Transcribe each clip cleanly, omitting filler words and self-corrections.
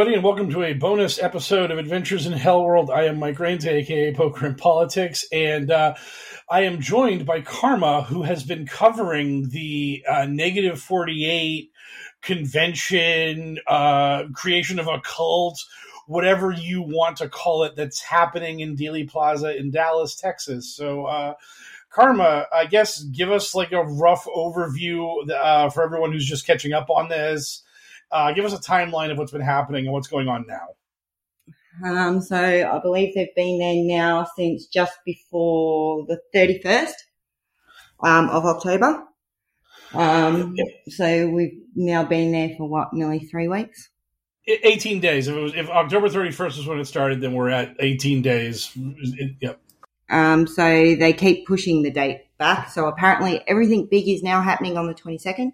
everybody, and welcome to a bonus episode of Adventures in Hell World. I am Mike Rains, aka Poker and Politics, and I am joined by Karma, who has been covering the Negative 48 convention, creation of a cult, whatever you want to call it, that's happening in Dealey Plaza in Dallas, Texas. So, Karma, I guess give us like a rough overview for everyone who's just catching up on this. Give us a timeline of what's been happening and what's going on now. So I believe they've been there now since just before the 31st of October. So we've now been there for nearly 3 weeks? 18 days. If October 31st is when it started, then we're at 18 days. Yep. So they keep pushing the date back. So apparently everything big is now happening on the 22nd.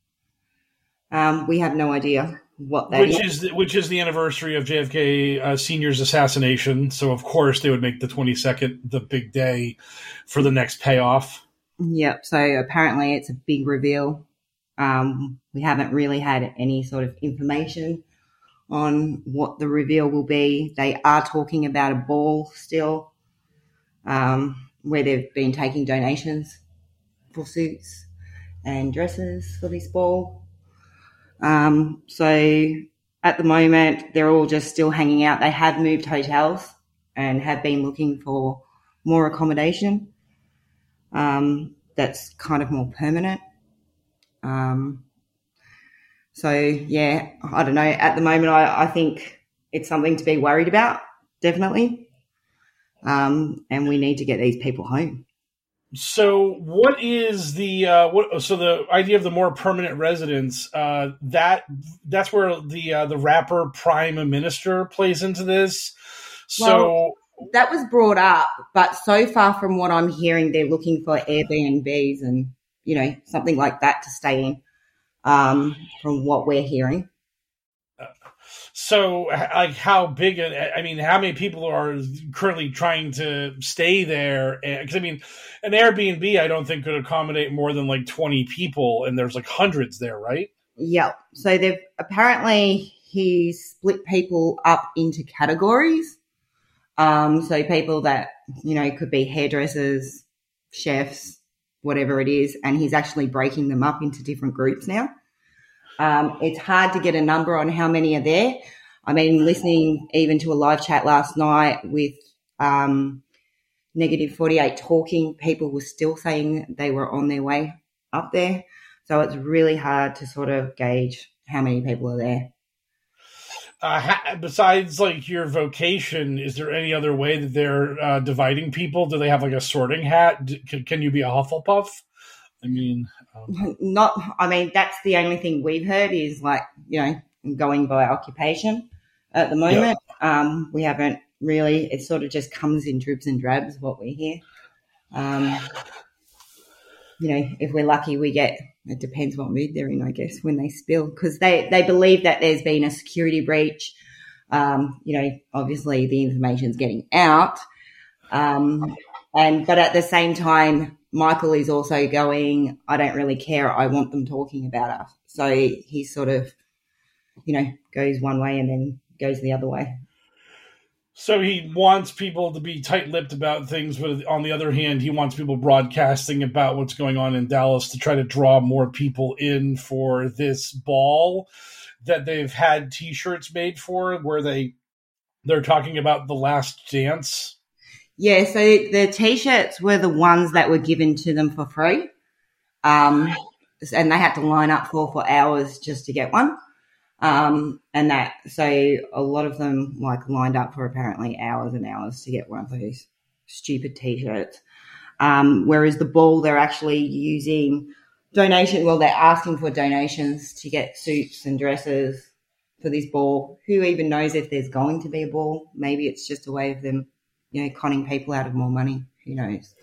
We have no idea what that is. Which is the anniversary of JFK Sr.'s assassination. So, of course, they would make the 22nd the big day for the next payoff. Yep. So apparently it's a big reveal. We haven't really had any sort of information on what the reveal will be. They are talking about a ball still, where they've been taking donations for suits and dresses for this ball. So at the moment, they're all just still hanging out. They have moved hotels and have been looking for more accommodation. That's kind of more permanent. So yeah, I don't know. At the moment, I think it's something to be worried about, definitely. And we need to get these people home. So what is the so the idea of the more permanent residence, that's where the rapper Prime Minister plays into this. So that was brought up, but so far from what I'm hearing, they're looking for Airbnbs and, something like that to stay in, from what we're hearing. So, like, how big? How many people are currently trying to stay there? Because an Airbnb, I don't think could accommodate more than like 20 people, and there's like hundreds there, right? Yeah. So he split people up into categories. So people that could be hairdressers, chefs, whatever it is, and he's actually breaking them up into different groups now. It's hard to get a number on how many are there. Listening even to a live chat last night with Negative 48 talking, people were still saying they were on their way up there. So it's really hard to sort of gauge how many people are there. Besides, like, your vocation, is there any other way that they're dividing people? Do they have like a sorting hat? Can you be a Hufflepuff? That's the only thing we've heard is going by occupation at the moment. Yep. We haven't really, it sort of just comes in dribs and drabs what we hear. If we're lucky, it depends what mood they're in, I guess, when they spill, because they believe that there's been a security breach. Obviously the information's getting out. But at the same time, Michael is also going, I don't really care. I want them talking about us. So he sort of, goes one way and then goes the other way. So he wants people to be tight-lipped about things, but on the other hand, he wants people broadcasting about what's going on in Dallas to try to draw more people in for this ball that they've had T-shirts made for, where they're talking about The Last Dance. Yeah, so the T-shirts were the ones that were given to them for free, and they had to line up for hours just to get one. So a lot of them lined up for apparently hours and hours to get one of those stupid T-shirts. Whereas the ball, they're actually using they're asking for donations to get suits and dresses for this ball. Who even knows if there's going to be a ball? Maybe it's just a way of them, conning people out of more money. Who knows?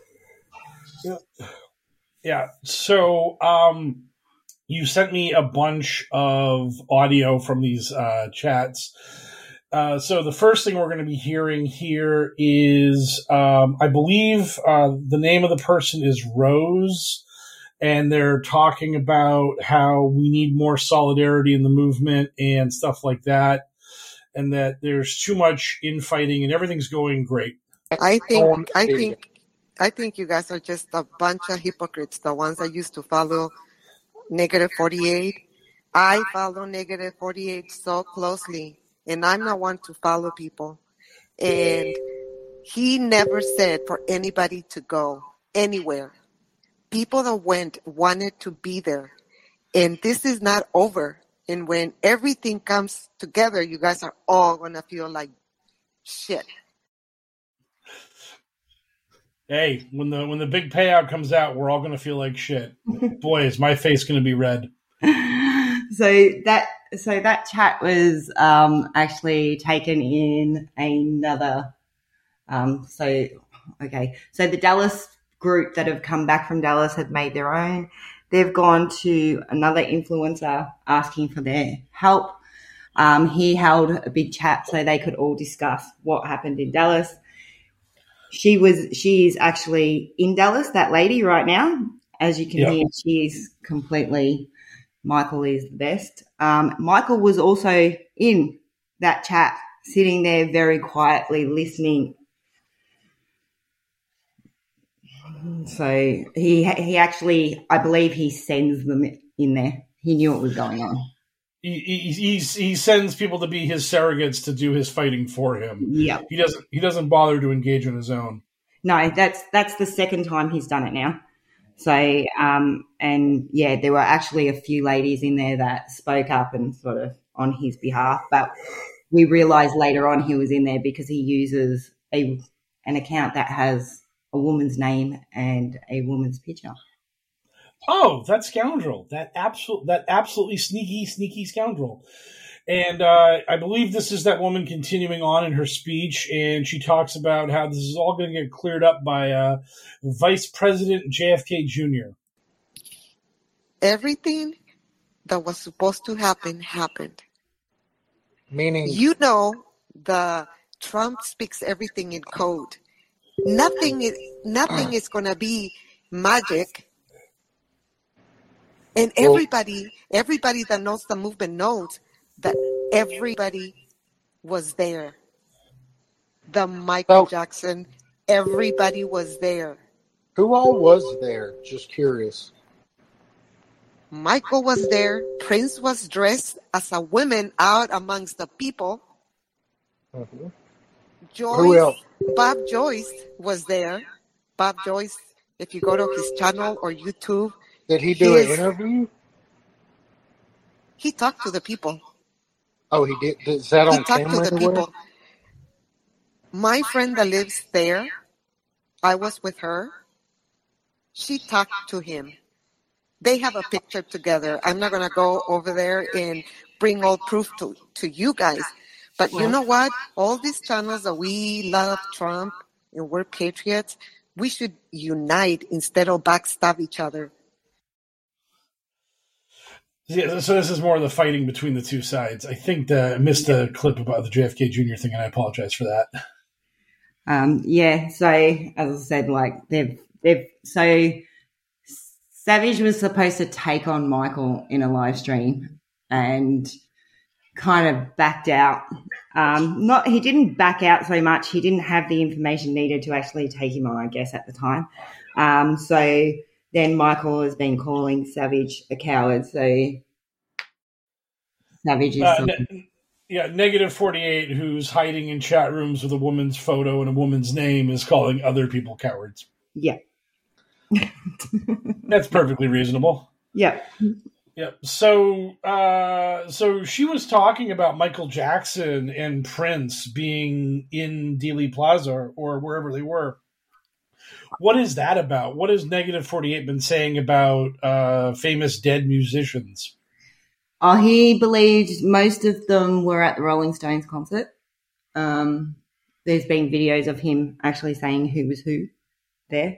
Yeah. So, you sent me a bunch of audio from these chats. So the first thing we're going to be hearing here is, I believe the name of the person is Rose, and they're talking about how we need more solidarity in the movement and stuff like that. and that there's too much infighting and everything's going great. I think you guys are just a bunch of hypocrites. The ones that used to follow Negative 48. I follow Negative 48 so closely, and I'm not one to follow people. And he never said for anybody to go anywhere. People that went wanted to be there. And this is not over. And when everything comes together, you guys are all going to feel like shit. Hey, when the big payout comes out, we're all going to feel like shit. Boy, is my face going to be red. So that chat was actually taken in another. So the Dallas group that have come back from Dallas have made their own. They've gone to another influencer asking for their help. He held a big chat so they could all discuss what happened in Dallas. She's actually in Dallas, that lady right now. As you can hear, she's completely, Michael is the best. Michael was also in that chat, sitting there very quietly listening. So he actually, I believe he sends them in there. He knew what was going on. He sends people to be his surrogates to do his fighting for him. Yeah, he doesn't bother to engage on his own. No, that's the second time he's done it now. So there were actually a few ladies in there that spoke up and sort of on his behalf, but we realised later on he was in there because he uses an account that has a woman's name and a woman's picture. Oh, that scoundrel! That absolutely sneaky scoundrel! And I believe this is that woman continuing on in her speech, and she talks about how this is all going to get cleared up by Vice President JFK Jr. Everything that was supposed to happen happened. Meaning, the Trump speaks everything in code. Nothing is going to be magic. And everybody that knows the movement knows that everybody was there. The Michael Jackson, everybody was there. Who all was there? Just curious. Michael was there. Prince was dressed as a woman out amongst the people. Mm-hmm. Who else? Bob Joyce was there. Bob Joyce, if you go to his channel or YouTube. Did he do an interview? He talked to the people. Oh, he did? Is that on camera? He talked to the people. My friend that lives there, I was with her. She talked to him. They have a picture together. I'm not going to go over there and bring all proof to you guys. But you know what? All these channels that we love Trump and we're patriots, we should unite instead of backstab each other. Yeah, so this is more of the fighting between the two sides. I think I missed the clip about the JFK Jr. thing, and I apologize for that. So as I said, like they've so Savage was supposed to take on Michael in a live stream and kind of backed out. He didn't back out so much. He didn't have the information needed to actually take him on, I guess, at the time. So then Michael has been calling Savage a coward. So Savage is Negative 48, who's hiding in chat rooms with a woman's photo and a woman's name, is calling other people cowards. Yeah. That's perfectly reasonable. Yeah. Yeah. So she was talking about Michael Jackson and Prince being in Dealey Plaza or wherever they were. What is that about? What has Negative 48 been saying about famous dead musicians? He believes most of them were at the Rolling Stones concert. There's been videos of him actually saying who was who there.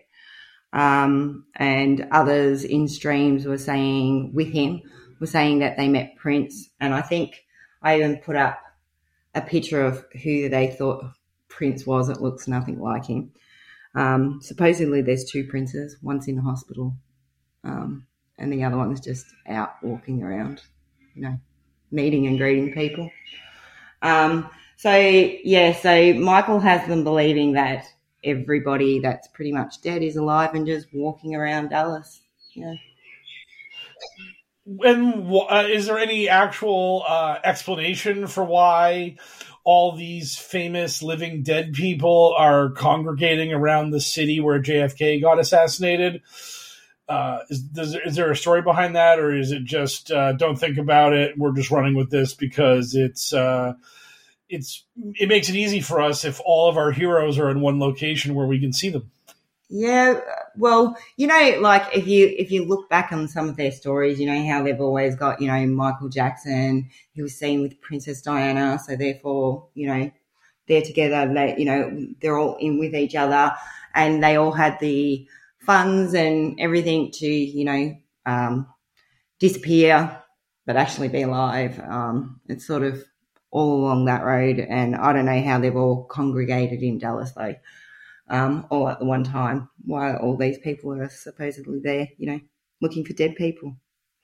And others in streams were saying that they met Prince. And I think I even put up a picture of who they thought Prince was. It looks nothing like him. Supposedly there's two Princes. One's in the hospital, and the other one's just out walking around, meeting and greeting people. So Michael has them believing that everybody that's pretty much dead is alive and just walking around Dallas. Yeah. And is there any actual explanation for why all these famous living dead people are congregating around the city where JFK got assassinated? Is there a story behind that, or is it just don't think about it? We're just running with this because it makes it easy for us if all of our heroes are in one location where we can see them. Yeah, well, like if you look back on some of their stories, how they've always got, Michael Jackson, who was seen with Princess Diana, so therefore, they're together, they're all in with each other, and they all had the funds and everything to, disappear, but actually be alive. It's sort of all along that road, and I don't know how they've all congregated in Dallas, though. All at the one time, while all these people are supposedly there, looking for dead people.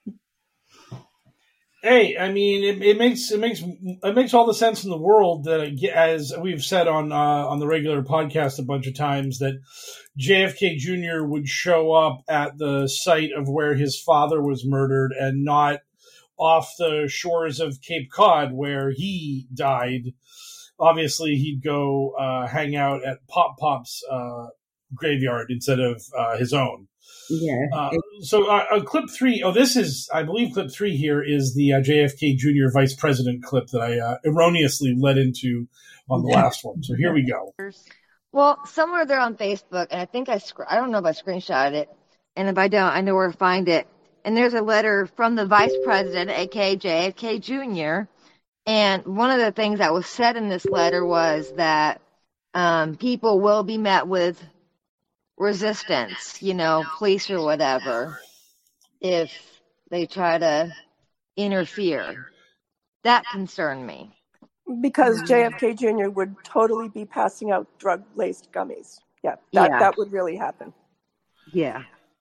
Hey, I mean, it makes all the sense in the world that, as we've said on the regular podcast a bunch of times, that JFK Jr. would show up at the site of where his father was murdered and not off the shores of Cape Cod where he died. Obviously, he'd go hang out at Pop's graveyard instead of his own. Yeah. So clip 3, I believe clip 3 here is the JFK Jr. Vice President clip that I erroneously led into on the last one. So here we go. Well, somewhere there on Facebook, and I think I don't know if I screenshotted it, and if I don't, I know where to find it. And there's a letter from the Vice President, aka JFK Jr., and one of the things that was said in this letter was that people will be met with resistance, police or whatever, if they try to interfere. That concerned me. Because JFK Jr. would totally be passing out drug-laced gummies. Yeah, that would really happen. Yeah.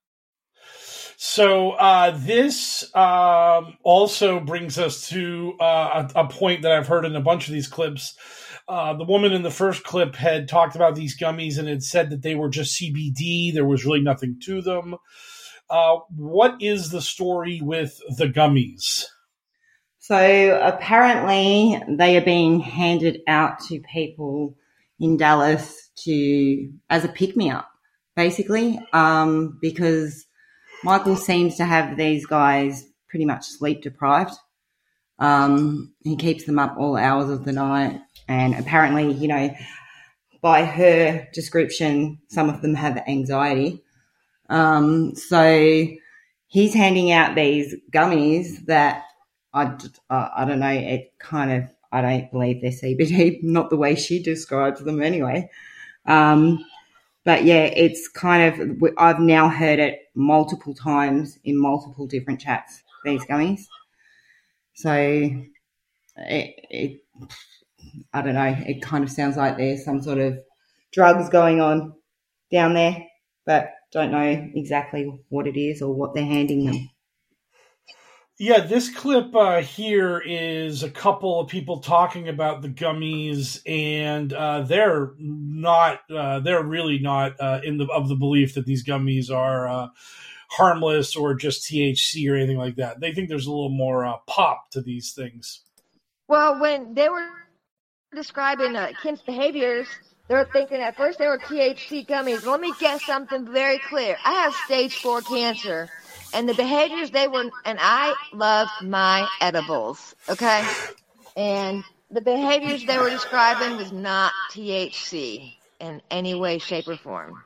So this also brings us to a point that I've heard in a bunch of these clips. The woman in the first clip had talked about these gummies and had said that they were just CBD. There was really nothing to them. What is the story with the gummies? So apparently they are being handed out to people in Dallas as a pick-me-up, basically, because Michael seems to have these guys pretty much sleep deprived. He keeps them up all hours of the night. And apparently, by her description, some of them have anxiety. So he's handing out these gummies that I don't know. I don't believe they're CBD, not the way she describes them anyway. But yeah, it's I've now heard it multiple times in multiple different chats, these gummies. So I don't know, it kind of sounds like there's some sort of drugs going on down there, but don't know exactly what it is or what they're handing them. Yeah, this clip here is a couple of people talking about the gummies, and they're really not of the belief that these gummies are harmless or just THC or anything like that. They think there's a little more pop to these things. Well, when they were describing Kent's behaviors, they were thinking at first they were THC gummies. Let me get something very clear. I have stage 4 cancer. And the behaviors and I love my edibles, okay? And the behaviors they were describing was not THC in any way, shape, or form.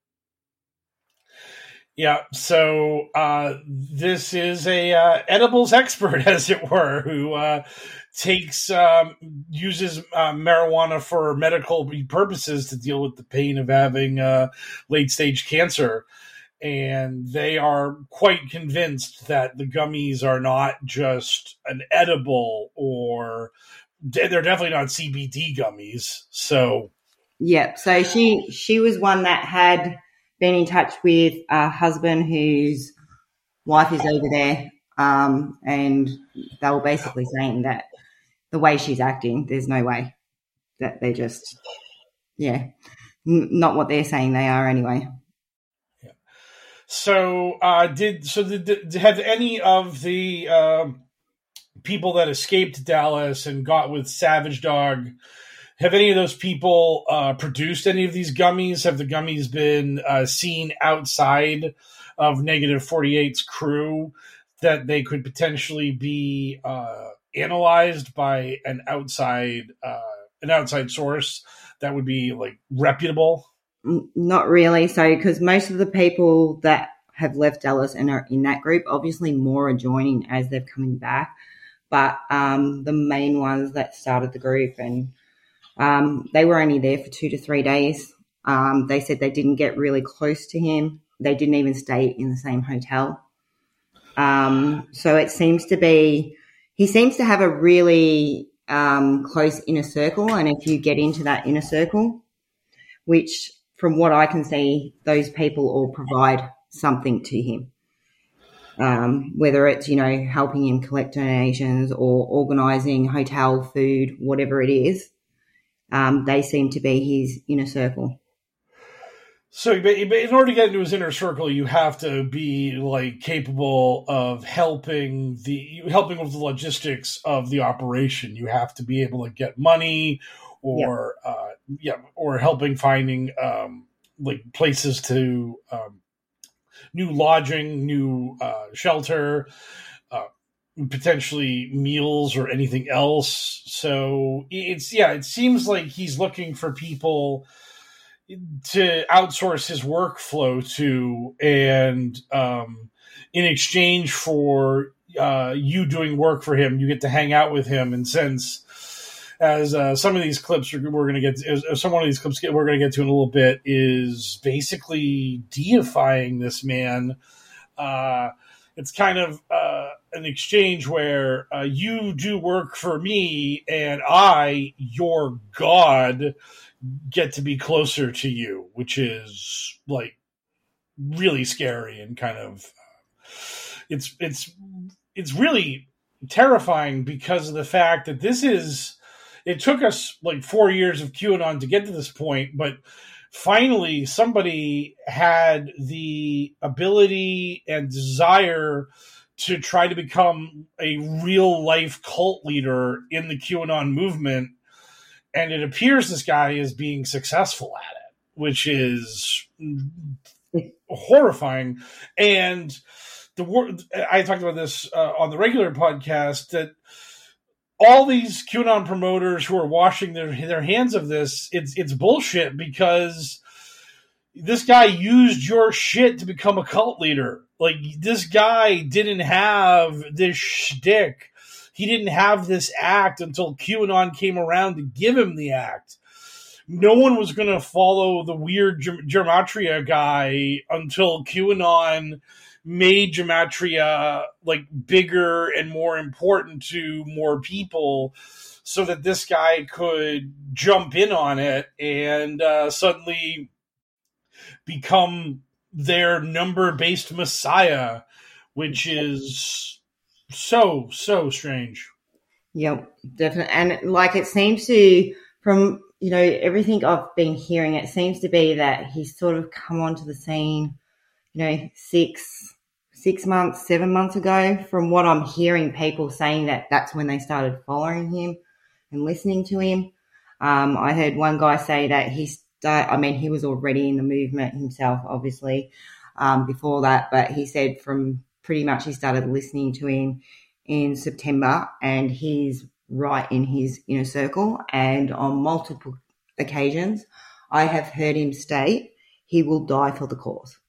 Yeah, so this is a edibles expert, as it were, who uses marijuana for medical purposes to deal with the pain of having late-stage cancer. And they are quite convinced that the gummies are not just an edible, or they're definitely not CBD gummies. So, yeah. So she was one that had been in touch with a husband whose wife is over there, and they were basically saying that the way she's acting, there's no way that they're just, not what they're saying they are anyway. Yeah. So, have any of the people that escaped Dallas and got with Savage Dog, have any of those people produced any of these gummies? Have the gummies been seen outside of Negative 48's crew that they could potentially be analyzed by an outside source that would be like reputable? Not really. So, because most of the people that have left Dallas and are in that group, obviously more are joining as they're coming back. But the main ones that started the group, and they were only there for 2 to 3 days. They said they didn't get really close to him. They didn't even stay in the same hotel. So it seems to be, he seems to have a really close inner circle. And if you get into that inner circle, which from what I can see, those people all provide something to him. Whether it's, helping him collect donations or organising hotel food, whatever it is, they seem to be his inner circle. So, but in order to get into his inner circle, you have to be like capable of helping with the logistics of the operation. You have to be able to get money, or or helping finding like places to new lodging, new shelter, potentially meals or anything else. So it seems like he's looking for people to outsource his workflow to, and in exchange for you doing work for him, you get to hang out with him. And since, as some of these clips we're going to get, some one of these clips we're going to get to in a little bit is basically deifying this man. It's kind of an exchange where you do work for me, and I, your God, get to be closer to you, which is like really scary and kind of it's really terrifying because of the fact that it took us like 4 years of QAnon to get to this point, but finally somebody had the ability and desire to try to become a real life cult leader in the QAnon movement. And it appears this guy is being successful at it, which is horrifying. And I talked about this on the regular podcast, that all these QAnon promoters who are washing their hands of this, it's bullshit, because this guy used your shit to become a cult leader. Like, this guy didn't have this shtick. He didn't have this act until QAnon came around to give him the act. No one was going to follow the weird gematria guy until QAnon made gematria like bigger and more important to more people, so that this guy could jump in on it and suddenly become their number-based messiah, which is so strange. Yep, definitely. And like, it seems to, from everything I've been hearing, it seems to be that he's sort of come onto the scene 6 months, 7 months ago. From what I'm hearing, people saying that's when they started following him and listening to him. I heard one guy say that he was already in the movement himself, obviously, before that, but he said from pretty much he started listening to him in September, and he's right in his inner circle. And on multiple occasions, I have heard him state he will die for the cause.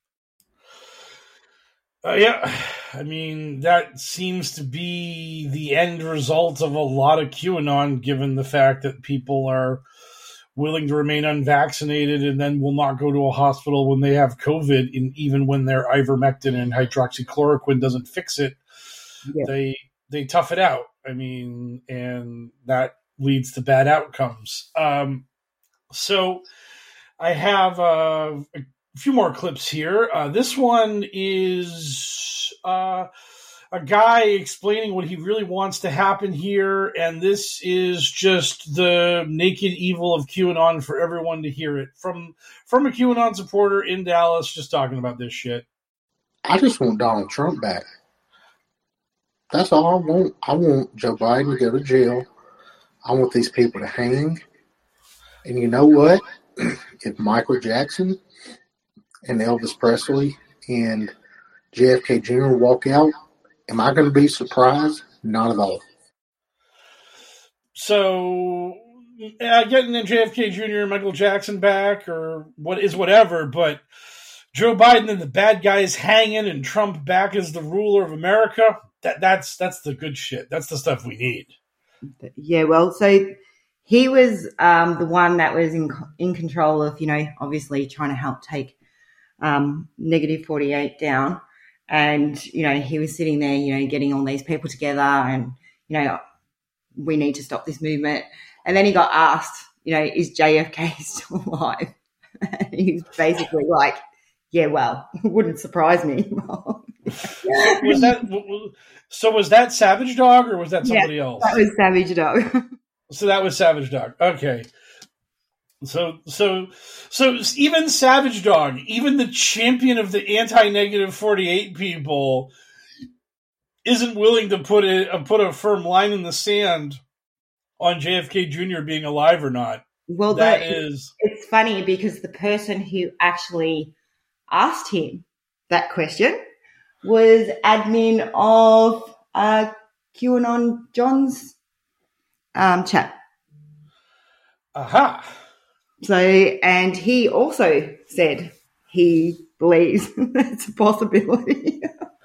Yeah, I mean, that seems to be the end result of a lot of QAnon, given the fact that people are willing to remain unvaccinated and then will not go to a hospital when they have COVID, and even when their ivermectin and hydroxychloroquine doesn't fix it, they tough it out. I mean, and that leads to bad outcomes. So I have a few more clips here. This one is, I'm a guy explaining what he really wants to happen here, and this is just the naked evil of QAnon for everyone to hear it. From a QAnon supporter in Dallas just talking about this shit. I just want Donald Trump back. That's all I want. I want Joe Biden to go to jail. I want these people to hang. And you know what? If Michael Jackson and Elvis Presley and JFK Jr. walk out, am I going to be surprised? Not at all. So, getting the JFK Jr. and Michael Jackson back, or whatever, but Joe Biden and the bad guys hanging and Trump back as the ruler of America, that's the good shit. That's the stuff we need. Yeah, well, so he was the one that was in control of, obviously trying to help take Negative 48 down. And, he was sitting there, getting all these people together and, we need to stop this movement. And then he got asked, is JFK still alive? And he's basically like, yeah, well, it wouldn't surprise me. Was that Savage Dog or was that somebody else? That was Savage Dog. So that was Savage Dog. Okay. So even Savage Dog, even the champion of the anti-Negative 48 people, isn't willing to put a firm line in the sand on JFK Jr. being alive or not. Well, it's funny because the person who actually asked him that question was admin of QAnon John's chat. Aha. So, and he also said he believes it's a possibility.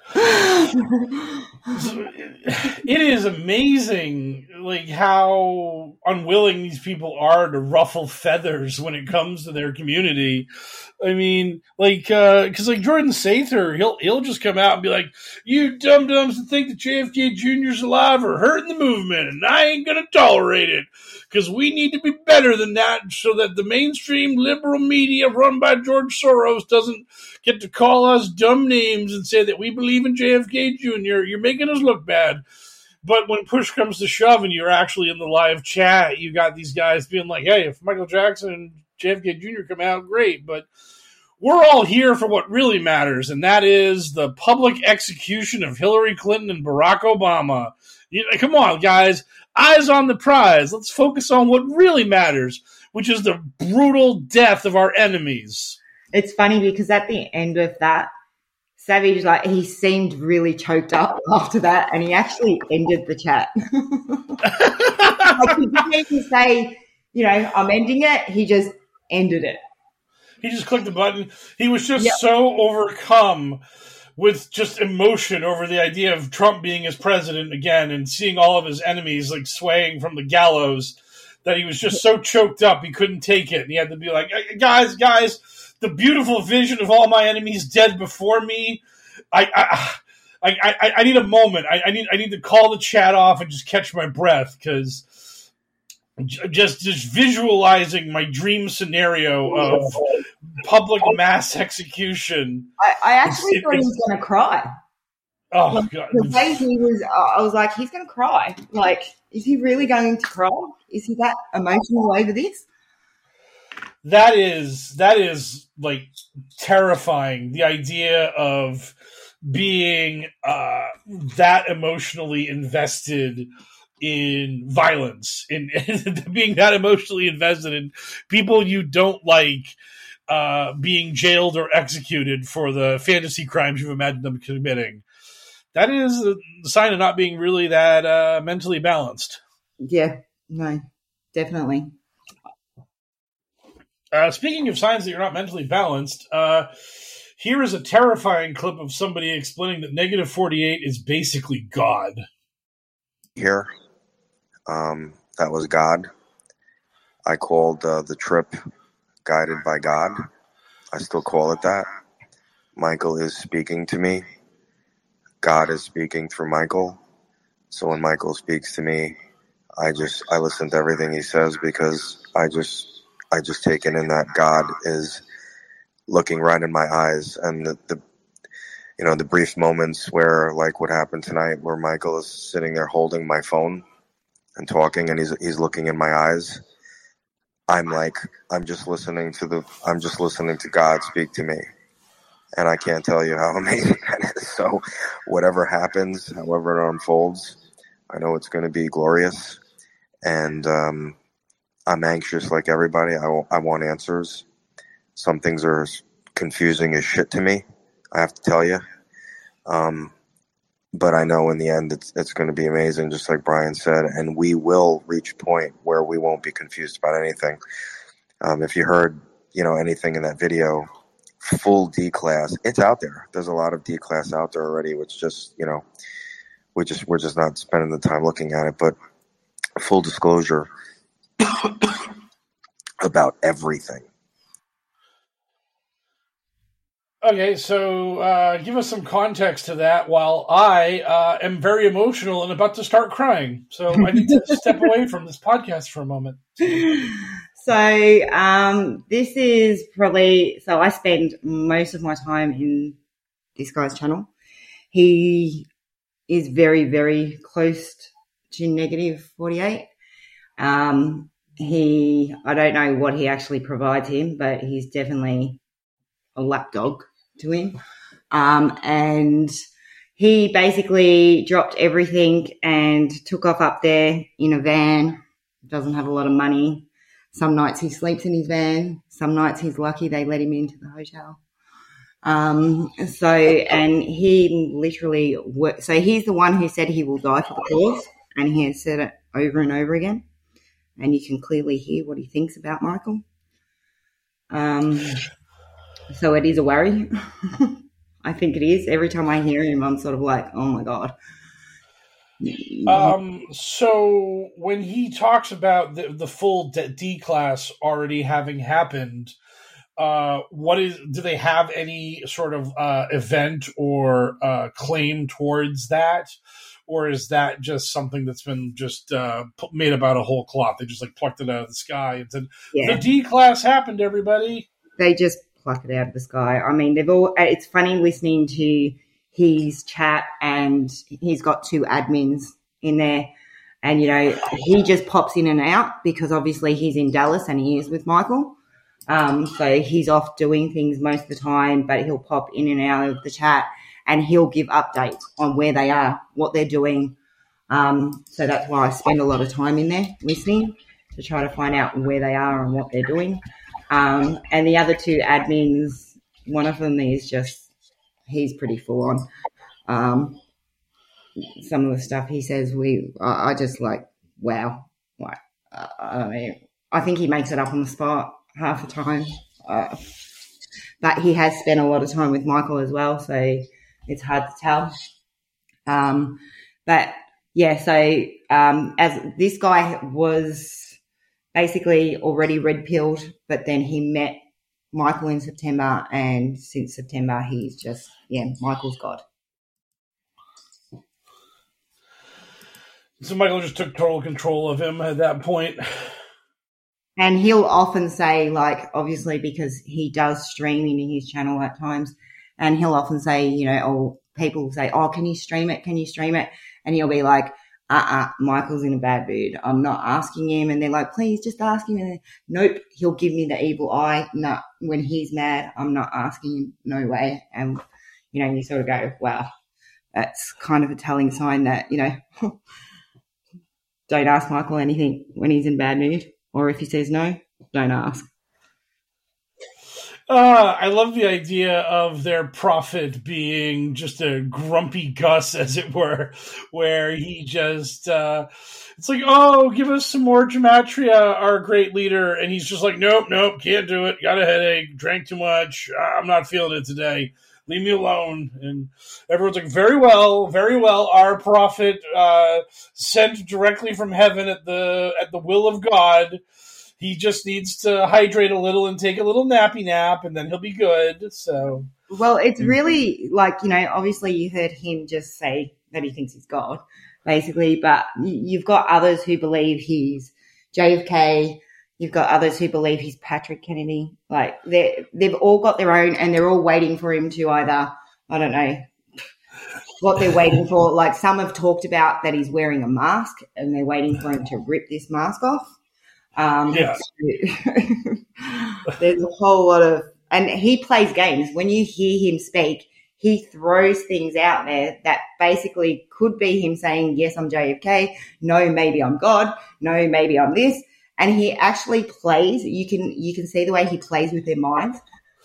It is amazing, how unwilling these people are to ruffle feathers when it comes to their community. I mean, because Jordan Sather, he'll just come out and be like, "You dum-dums that think that JFK Jr.'s alive are hurting the movement, and I ain't gonna tolerate it, because we need to be better than that so that the mainstream liberal media run by George Soros doesn't get to call us dumb names and say that we believe in JFK Jr. You're making us look bad." But when push comes to shove and you're actually in the live chat, you got these guys being like, "Hey, if Michael Jackson and JFK Jr. come out, great, but we're all here for what really matters, and that is the public execution of Hillary Clinton and Barack Obama. Come on, guys. Eyes on the prize. Let's focus on what really matters, which is the brutal death of our enemies." It's funny because at the end of that, Savage, he seemed really choked up after that, and he actually ended the chat. He didn't even say, I'm ending it. He just ended it. He just clicked the button. He was just so overcome with just emotion over the idea of Trump being his president again and seeing all of his enemies swaying from the gallows that he was just so choked up he couldn't take it. And he had to be like, guys, the beautiful vision of all my enemies dead before me. I need a moment. I need to call the chat off and just catch my breath, because just visualizing my dream scenario of public mass execution. I actually thought he was going to cry. Oh, God. The way he was, I was like, he's going to cry. Is he really going to cry? Is he that emotional over this? That is terrifying. The idea of being that emotionally invested in violence, in being that emotionally invested in people you don't like being jailed or executed for the fantasy crimes you've imagined them committing. That is a sign of not being really that mentally balanced. Yeah, no, definitely. Speaking of signs that you're not mentally balanced, here is a terrifying clip of somebody explaining that Negative 48 is basically God. Here, that was God. I called the trip Guided by God. I still call it that. Michael is speaking to me. God is speaking through Michael. So when Michael speaks to me, I listen to everything he says, because I just taken in that God is looking right in my eyes, and the brief moments where, like what happened tonight, where Michael is sitting there holding my phone and talking, and he's looking in my eyes. I'm just listening to God speak to me, and I can't tell you how amazing that is. So, whatever happens, however it unfolds, I know it's going to be glorious, and I'm anxious like everybody. I want answers. Some things are confusing as shit to me, I have to tell you. But I know in the end it's going to be amazing, just like Brian said, and we will reach a point where we won't be confused about anything. If you heard, anything in that video, full D class, it's out there. There's a lot of D class out there already, which just, we're just not spending the time looking at it. But full disclosure about everything. Okay, so give us some context to that while I am very emotional and about to start crying. So I need to step away from this podcast for a moment. So this is probably, so I spend most of my time in this guy's channel. He is very, very close to negative 48. I don't know what he actually provides him, but he's definitely a lapdog to him. And he basically dropped everything and took off up there in a van. Doesn't have a lot of money. Some nights he sleeps in his van. Some nights he's lucky they let him into the hotel. And he literally so he's the one who said he will die for the cause, and he has said it over and over again. And you can clearly hear what he thinks about Michael. So it is a worry. I think it is. Every time I hear him, I'm sort of like, oh my God. So when he talks about the full D class already having happened, do they have any sort of event or claim towards that? Or is that just something that's been just made about a whole cloth? They just plucked it out of the sky and said, The D class happened, everybody. They just pluck it out of the sky. I mean, it's funny listening to his chat, and he's got 2 admins in there, and he just pops in and out because obviously he's in Dallas and he is with Michael, so he's off doing things most of the time, but he'll pop in and out of the chat and he'll give updates on where they are, what they're doing. So that's why I spend a lot of time in there listening to try to find out where they are and what they're doing. And the other 2 admins, one of them is he's pretty full on. Some of the stuff he says, I just wow. I mean, I think he makes it up on the spot half the time. But he has spent a lot of time with Michael as well, so it's hard to tell. But yeah, so as this guy was basically already red-pilled, but then he met Michael in September, and since September he's just, Michael's God. So Michael just took total control of him at that point. And he'll often say, obviously because he does stream in his channel at times, and he'll often say, people will say, oh, can you stream it? Can you stream it? And he'll be like, Michael's in a bad mood. I'm not asking him. And they're like, please just ask him. And nope, he'll give me the evil eye. No, when he's mad, I'm not asking him. No way. And, you sort of go, wow, that's kind of a telling sign that, don't ask Michael anything when he's in bad mood. Or if he says no, don't ask. I love the idea of their prophet being just a grumpy Gus, as it were, where he just, it's like, oh, give us some more gematria, our great leader. And he's just like, nope, can't do it. Got a headache, drank too much. I'm not feeling it today. Leave me alone. And everyone's like, very well. Our prophet, sent directly from heaven at the will of God. He just needs to hydrate a little and take a little nappy nap, and then he'll be good. So, well, it's really obviously you heard him just say that he thinks he's God, basically, but you've got others who believe he's JFK. You've got others who believe he's Patrick Kennedy. They've all got their own, and they're all waiting for him to either, I don't know, what they're waiting for. Like some have talked about that he's wearing a mask and they're waiting for him to rip this mask off. There's a whole lot of, and he plays games. When you hear him speak, he throws things out there that basically could be him saying, yes, I'm JFK. No, maybe I'm God. No, maybe I'm this. And he actually plays. You can see the way he plays with their minds.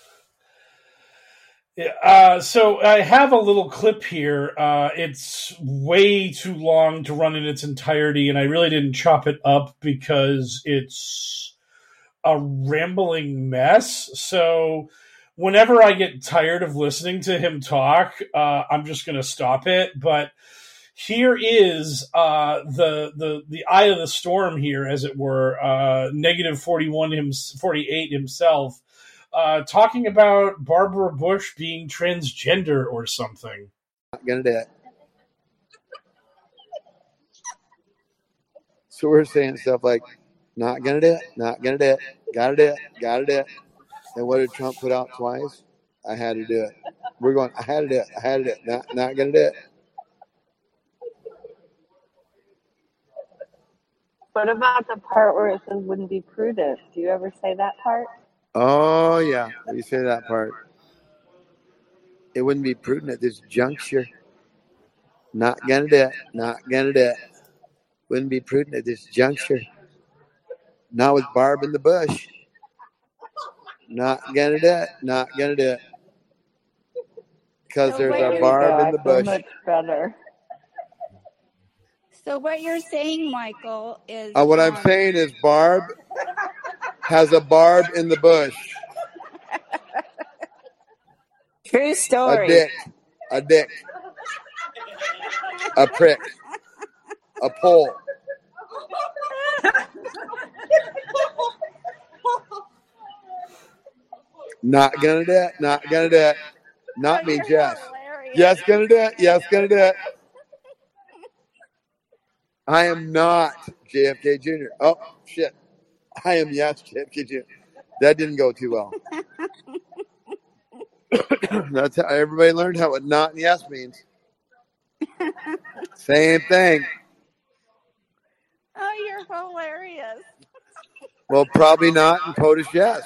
So I have a little clip here. It's way too long to run in its entirety, and I really didn't chop it up because it's a rambling mess. So whenever I get tired of listening to him talk, I'm just going to stop it. But here is the eye of the storm here, as it were, negative 48 himself. Talking about Barbara Bush being transgender or something. Not gonna do it. So we're saying stuff like, not gonna do it, not gonna do it, gotta do it, gotta do it. And what did Trump put out twice? I had to do it. We're going, I had to do it, I had to do it, not gonna do it. What about the part where it says wouldn't be prudent? Do you ever say that part? Oh, yeah, you say that part. It wouldn't be prudent at this juncture. Not gonna do it, not gonna do it. Wouldn't be prudent at this juncture. Not with Barb in the bush. Not gonna do it, not gonna do it. Because there's a Barb in the bush. Much better. So what you're saying, Michael, is... what I'm saying is Barb has a barb in the bush. True story. A dick. A prick. A pole. Not gonna do it. Not gonna do it. Not me, Jess. Yes, gonna do it. Yes, gonna do it. I am not JFK Jr. Oh, shit. I am yes, JFK Jr. That didn't go too well. That's how everybody learned how what not and yes means. Same thing. Oh, you're hilarious. Well, probably not and POTUS yes.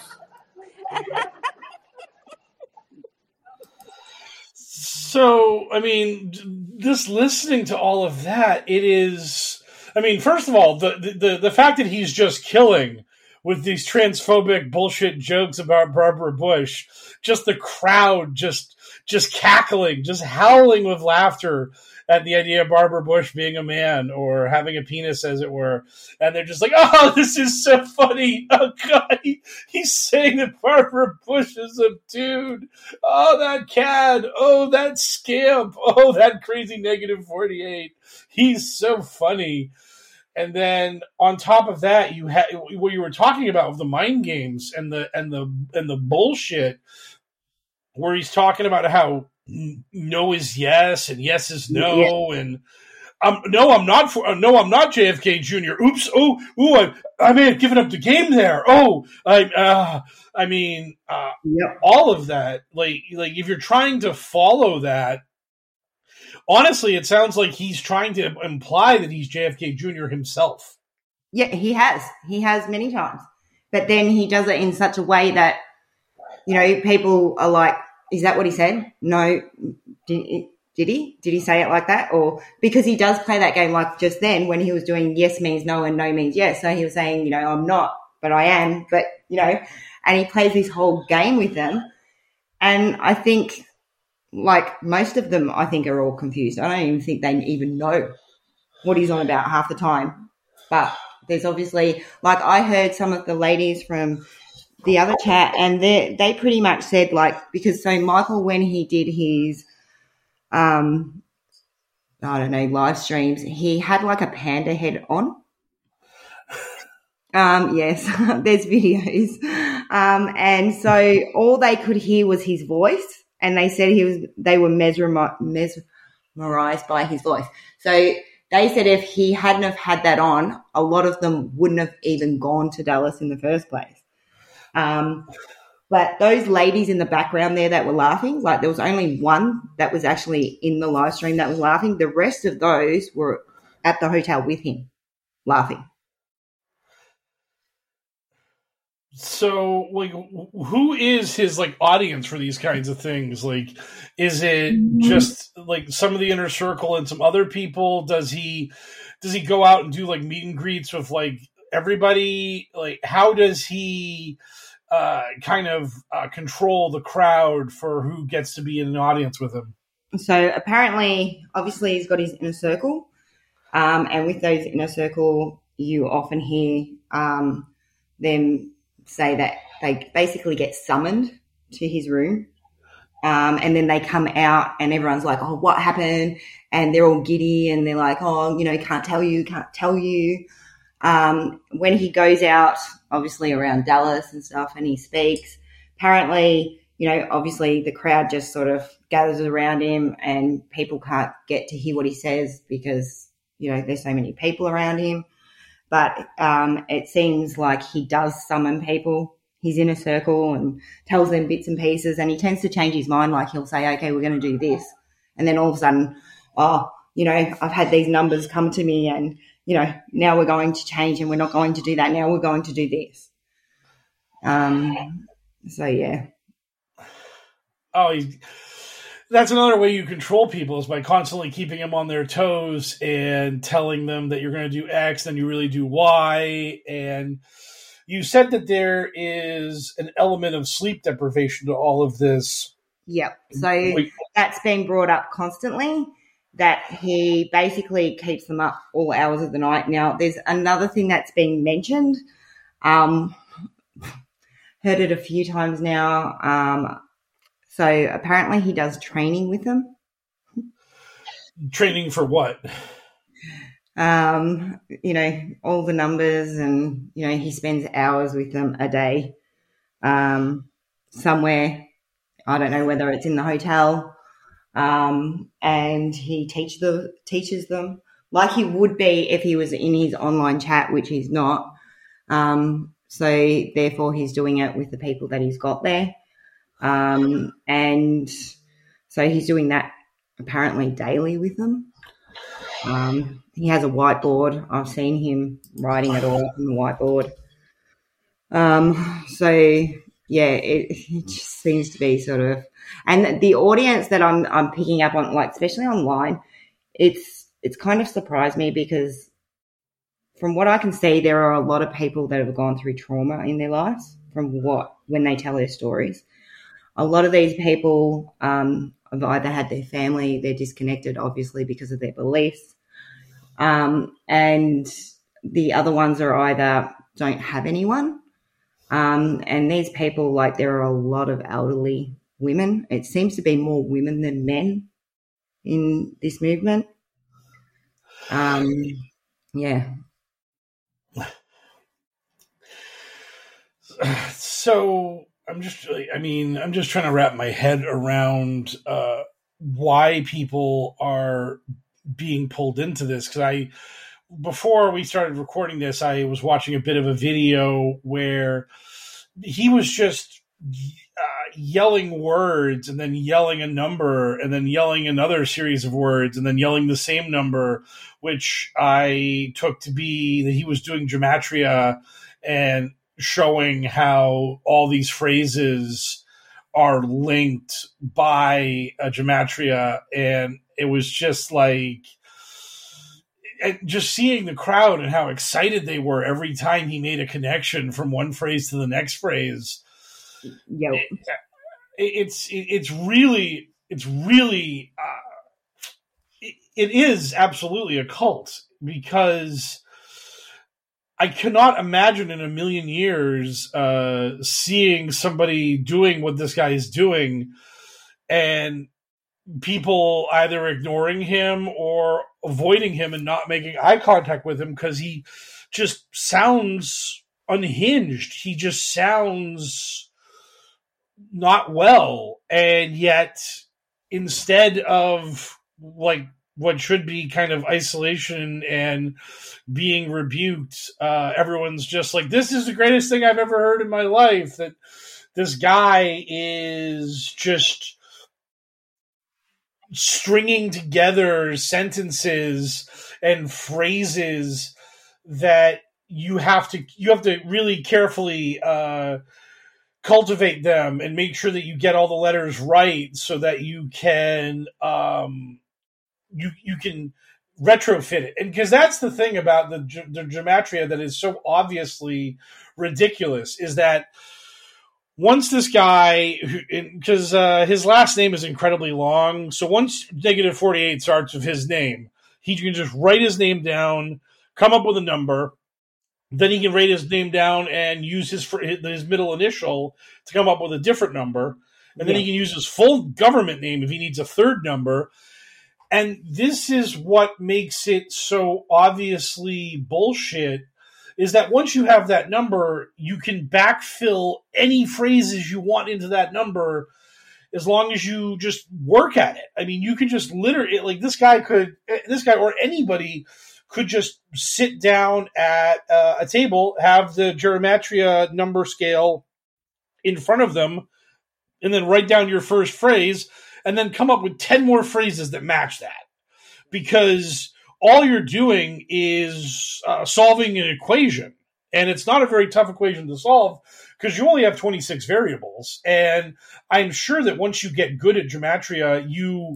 So, I mean, just listening to all of that, it is... I mean, first of all, the fact that he's just killing with these transphobic bullshit jokes about Barbara Bush, just the crowd just cackling, just howling with laughter at the idea of Barbara Bush being a man or having a penis, as it were. And they're just like, oh, this is so funny. Oh, God, he's saying that Barbara Bush is a dude. Oh, that cad. Oh, that scamp. Oh, that crazy negative 48. He's so funny. And then on top of that, you had what you were talking about with the mind games and the bullshit, where he's talking about how no is yes and yes is no, and no, I'm not JFK Jr. Oops, I may have given up the game there. Oh, I mean, all of that, like if you're trying to follow that. Honestly, it sounds like he's trying to imply that he's JFK Jr. himself. Yeah, he has. He has many times. But then he does it in such a way that, people are like, is that what he said? No. Did he? Did he say it like that? Or because he does play that game like just then when he was doing yes means no and no means yes. So he was saying, I'm not, but I am. But, and he plays this whole game with them. And I think... like most of them, I think, are all confused. I don't even think they even know what he's on about half the time. But there's obviously, like I heard some of the ladies from the other chat, and they pretty much said because so Michael, when he did his, live streams, he had like a panda head on. Yes, there's videos. And so all they could hear was his voice. And they said they were mesmerized by his voice. So they said if he hadn't have had that on, a lot of them wouldn't have even gone to Dallas in the first place. But those ladies in the background there that were laughing, like there was only one that was actually in the live stream that was laughing. The rest of those were at the hotel with him laughing. So, like, who is his, like, audience for these kinds of things? Like, is it just, like, some of the inner circle and some other people? Does he go out and do, like, meet and greets with, like, everybody? Like, how does he kind of control the crowd for who gets to be in an audience with him? So, apparently, obviously, he's got his inner circle. And with those inner circle, you often hear them say that they basically get summoned to his room. And then they come out and everyone's like, oh, what happened? And they're all giddy and they're like, oh, can't tell you. When he goes out, obviously around Dallas and stuff, and he speaks, apparently, obviously the crowd just sort of gathers around him and people can't get to hear what he says because, there's so many people around him. But it seems like he does summon people, his inner circle, and tells them bits and pieces, and he tends to change his mind. Like he'll say, okay, we're going to do this. And then all of a sudden, I've had these numbers come to me and, now we're going to change and we're not going to do that. Now we're going to do this. So, yeah. Oh, that's another way you control people is by constantly keeping them on their toes and telling them that you're going to do X, then you really do Y. And you said that there is an element of sleep deprivation to all of this. Yep. So that's been brought up constantly, that he basically keeps them up all hours of the night. Now, there's another thing that's been mentioned. Heard it a few times now. So apparently he does training with them. Training for what? All the numbers and, he spends hours with them a day somewhere. I don't know whether it's in the hotel. And he teaches them like he would be if he was in his online chat, which he's not. So therefore he's doing it with the people that he's got there. And so he's doing that apparently daily with them. He has a whiteboard. I've seen him writing it all up on the whiteboard. So yeah, it just seems to be sort of, and the audience that I'm picking up on, like especially online, it's kind of surprised me because from what I can see, there are a lot of people that have gone through trauma in their lives when they tell their stories. A lot of these people have either had their family, they're disconnected, obviously, because of their beliefs. And the other ones are either don't have anyone. And these people, like there are a lot of elderly women. It seems to be more women than men in this movement. Yeah. So I'm just trying to wrap my head around why people are being pulled into this. Because before we started recording this, I was watching a bit of a video where he was just yelling words and then yelling a number and then yelling another series of words and then yelling the same number, which I took to be that he was doing gematria and showing how all these phrases are linked by a gematria. And it was just like, just seeing the crowd and how excited they were every time he made a connection from one phrase to the next phrase. Yep. It is absolutely a cult, because I cannot imagine in a million years seeing somebody doing what this guy is doing and people either ignoring him or avoiding him and not making eye contact with him, because he just sounds unhinged. He just sounds not well. And yet, instead of like what should be kind of isolation and being rebuked, everyone's just like, this is the greatest thing I've ever heard in my life, that this guy is just stringing together sentences and phrases that you have to really carefully cultivate them and make sure that you get all the letters right so that you can you can retrofit it. And because that's the thing about the gematria that is so obviously ridiculous, is that once this guy, because his last name is incredibly long, so once negative 48 starts with his name, he can just write his name down, come up with a number, then he can write his name down and use his middle initial to come up with a different number, and then he can use his full government name if he needs a third number. And this is what makes it so obviously bullshit, is that once you have that number, you can backfill any phrases you want into that number as long as you just work at it. I mean, you can just literally, like this guy or anybody could just sit down at a table, have the gematria number scale in front of them, and then write down your first phrase, and then come up with 10 more phrases that match that. Because all you're doing is solving an equation. And it's not a very tough equation to solve because you only have 26 variables. And I'm sure that once you get good at gematria, you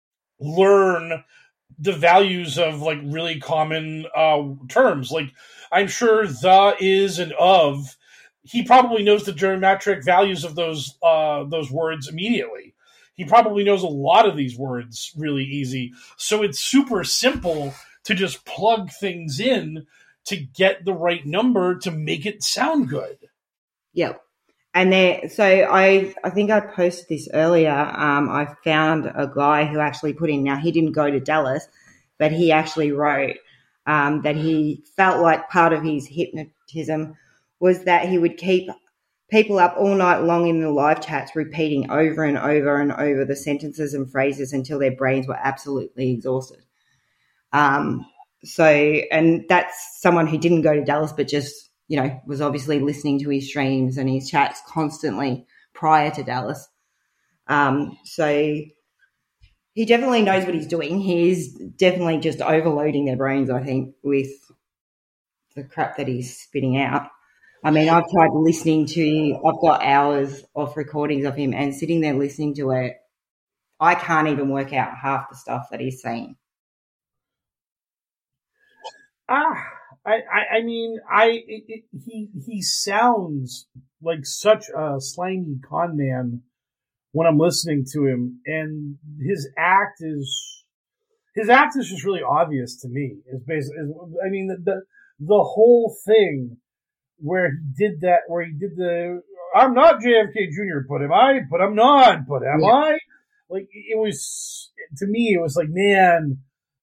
learn the values of like really common terms. Like I'm sure the, is, and of, he probably knows the geometric values of those words immediately. He probably knows a lot of these words really easy. So it's super simple to just plug things in to get the right number to make it sound good. Yep. And so I think I posted this earlier. I found a guy who actually put in, now he didn't go to Dallas, but he actually wrote that he felt like part of his hypnotism was that he would keep people up all night long in the live chats repeating over and over and over the sentences and phrases until their brains were absolutely exhausted. And that's someone who didn't go to Dallas but just, was obviously listening to his streams and his chats constantly prior to Dallas. So he definitely knows what he's doing. He's definitely just overloading their brains, I think, with the crap that he's spitting out. I mean, I've tried listening to, I've got hours of recordings of him and sitting there listening to it. I can't even work out half the stuff that he's saying. He sounds like such a slimy con man when I'm listening to him, and his act is just really obvious to me. It's basically, the whole thing where he did the I'm not JFK Jr., but am I? But I'm not. But am I? Like it was to me, it was like, man,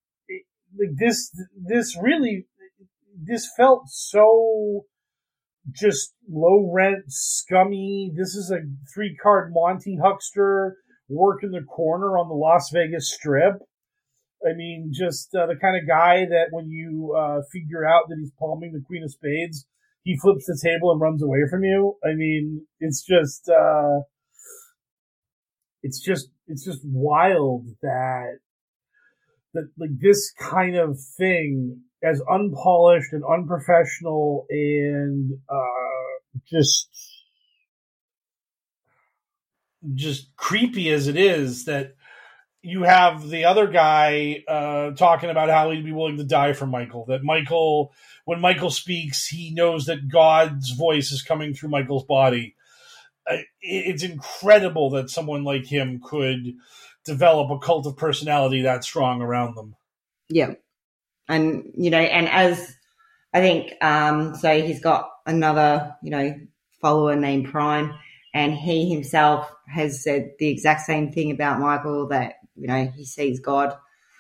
this felt so just low rent, scummy. This is a 3-card Monty huckster working the corner on the Las Vegas Strip. I mean, just the kind of guy that when you figure out that he's palming the Queen of Spades, he flips the table and runs away from you. I mean, it's just wild that like this kind of thing, as unpolished and unprofessional and just creepy as it is, that you have the other guy talking about how he'd be willing to die for Michael. That Michael, when Michael speaks, he knows that God's voice is coming through Michael's body. It's incredible that someone like him could develop a cult of personality that strong around them. Yeah. And, and as I think, so he's got another, follower named Prime, and he himself has said the exact same thing about Michael, that, he sees God,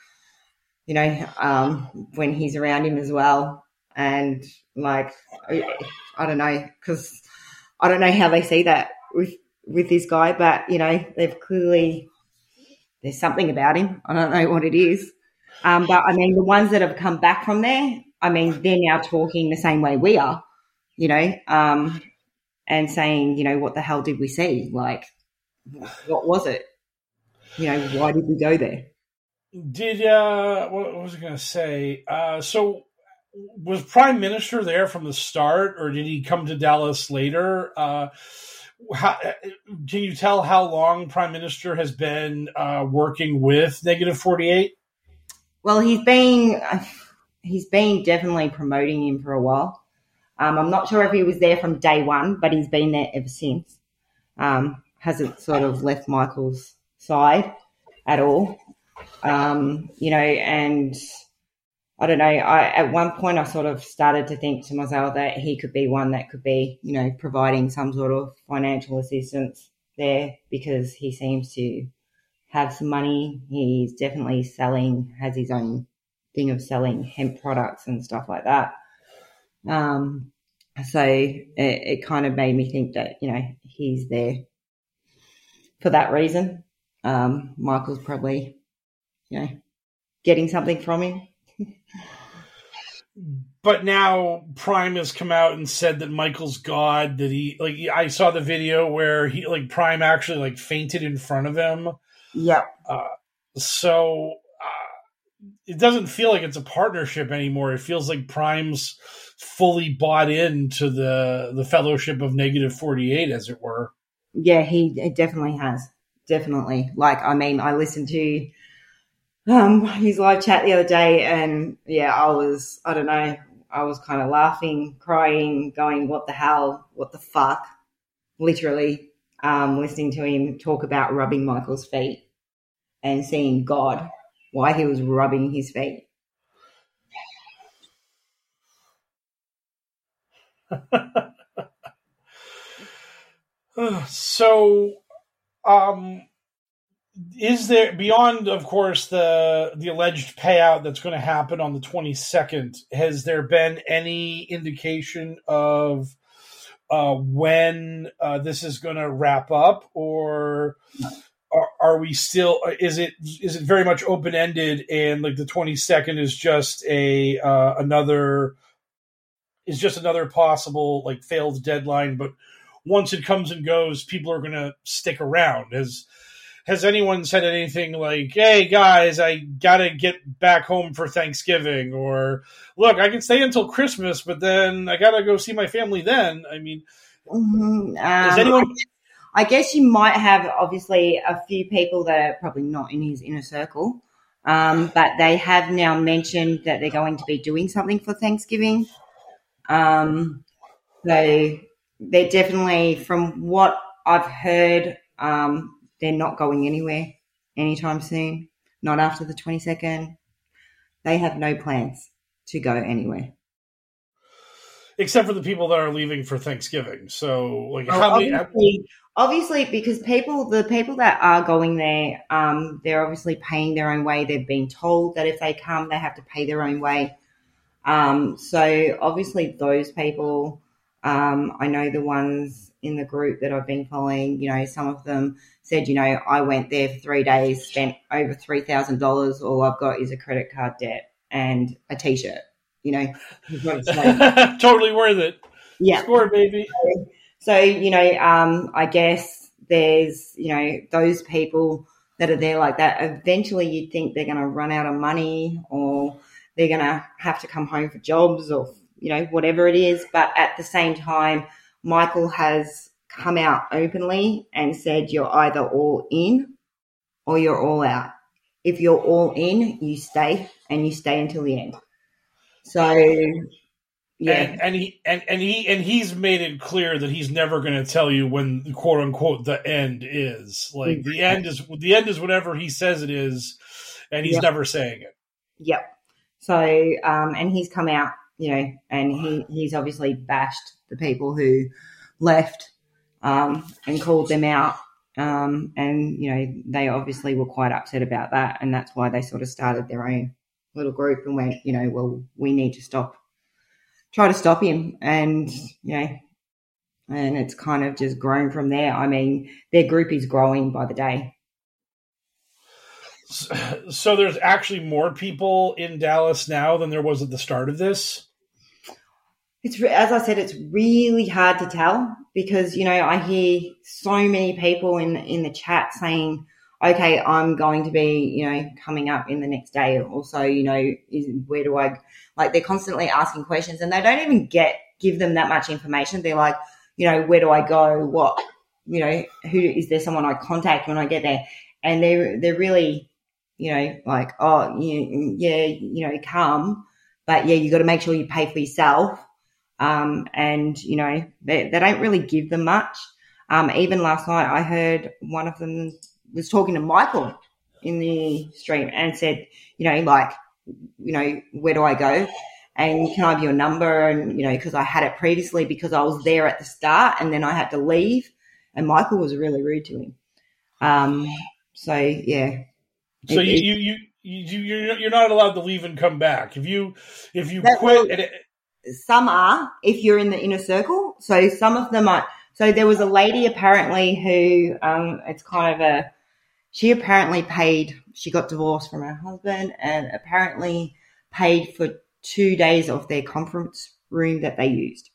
when he's around him as well. And like, I don't know, because I don't know how they see that with this guy, but, they've clearly, there's something about him. I don't know what it is. But I mean, the ones that have come back from there, I mean, they're now talking the same way we are, and and saying, what the hell did we see? Like, what was it? Why did we go there? What was I going to say? So was Prime Minister there from the start, or did he come to Dallas later? Can you tell how long Prime Minister has been working with Negative48? Well, he's been definitely promoting him for a while. I'm not sure if he was there from day one, but he's been there ever since. Hasn't sort of left Michael's side at all. And I don't know, at one point I sort of started to think to myself that he could be one that could be, providing some sort of financial assistance there, because he seems to have some money. He's definitely has his own thing of selling hemp products and stuff like that. So it kind of made me think that, he's there for that reason. Michael's probably, getting something from him. But now Prime has come out and said that Michael's God, that I saw the video where Prime actually fainted in front of him. Yep. So it doesn't feel like it's a partnership anymore. It feels like Prime's fully bought into the fellowship of Negative48, as it were. Yeah, he definitely has. Definitely. I listened to his live chat the other day, and I was kind of laughing, crying, going, what the hell, what the fuck, literally, listening to him talk about rubbing Michael's feet and seeing God, why he was rubbing his feet. So, is there, beyond, of course, the alleged payout that's going to happen on the 22nd, has there been any indication of when this is going to wrap up, or are we still? Is it very much open ended, and the 22nd is just another possible failed deadline? But once it comes and goes, people are going to stick around. Has anyone said anything like, hey, guys, I got to get back home for Thanksgiving, or look, I can stay until Christmas, but then I got to go see my family then? I mean, is anyone... I guess you might have, obviously, a few people that are probably not in his inner circle, but they have now mentioned that they're going to be doing something for Thanksgiving. They're definitely, from what I've heard, they're not going anywhere anytime soon, not after the 22nd. They have no plans to go anywhere. Except for the people that are leaving for Thanksgiving. So, obviously, because the people that are going there, they're obviously paying their own way. They've been told that if they come, they have to pay their own way. So, obviously, those people, I know the ones in the group that I've been following, some of them said, I went there for 3 days, spent over $3,000. All I've got is a credit card debt and a T-shirt. Totally worth it. Yeah. Score, baby. So, I guess there's, those people that are there like that. Eventually you'd think they're going to run out of money, or they're going to have to come home for jobs, or, whatever it is. But at the same time, Michael has come out openly and said, you're either all in or you're all out. If you're all in, you stay, and you stay until the end. So, yeah, and he's made it clear that he's never going to tell you when, quote unquote, the end is. The end is whatever he says it is, and he's never saying it. Yep. So, and he's come out, and he's obviously bashed the people who left, and called them out. And, they obviously were quite upset about that. And that's why they sort of started their own little group and went, well, we need to try to stop him. And, and it's kind of just grown from there. I mean, their group is growing by the day. So there's actually more people in Dallas now than there was at the start of this? As I said, it's really hard to tell. because, you know, I hear so many people in the chat saying, okay, I'm going to be, you know, coming up in the next day or so, you know, where do I, like, they're constantly asking questions and they don't even give them that much information. They're like, you know, where do I go? What, you know, is there someone I contact when I get there? And they're really, you know, like, oh, yeah, you know, come, but yeah, you got to make sure you pay for yourself. And, you know, they don't really give them much. Even last night I heard one of them was talking to Michael in the stream and said, you know, like, you know, where do I go? And can I have your number? And, you know, because I had it previously because I was there at the start and then I had to leave and Michael was really rude to him. So, yeah. So you're not allowed to leave and come back. If you quit. Some are, if you're in the inner circle. So some of them are. So there was a lady apparently who, it's kind of she apparently she got divorced from her husband and apparently paid for 2 days of their conference room that they used.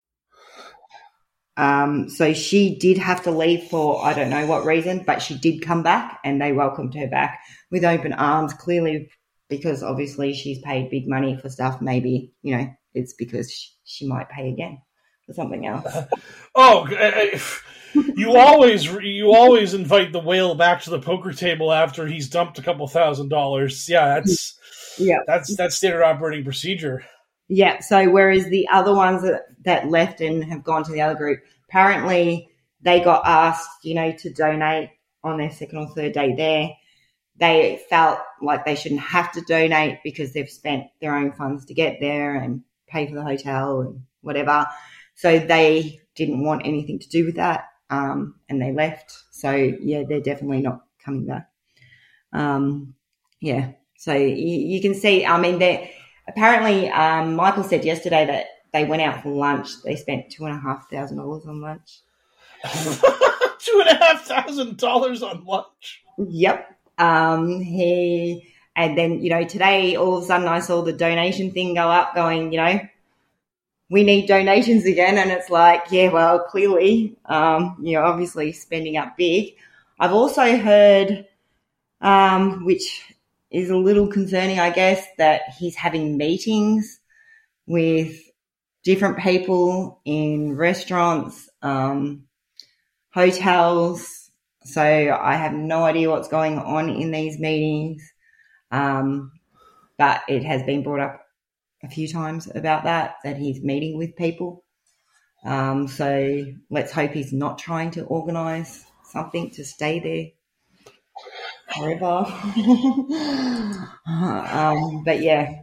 So she did have to leave for, I don't know what reason, but she did come back and they welcomed her back with open arms, clearly because obviously she's paid big money for stuff. Maybe, you know, it's because she might pay again for something else. You always invite the whale back to the poker table after he's dumped a couple $1,000s. Yeah, that's standard operating procedure. Yeah. So whereas the other ones that left and have gone to the other group, apparently they got asked, you know, to donate on their second or third day there. They felt like they shouldn't have to donate because they've spent their own funds to get there and pay for the hotel and whatever. So they didn't want anything to do with that, and they left. So, yeah, they're definitely not coming back. Yeah, so you can see, I mean, apparently Michael said yesterday that they went out for lunch. They spent $2,500 on lunch. $2,500 on lunch? Yep. And then, you know, today all of a sudden I saw the donation thing go up going, you know, we need donations again. And it's like, yeah, well, clearly, you're obviously spending up big. I've also heard, which is a little concerning, I guess, that he's having meetings with different people in restaurants, hotels. So I have no idea what's going on in these meetings. But it has been brought up a few times about that he's meeting with people. So let's hope he's not trying to organise something to stay there forever. But yeah.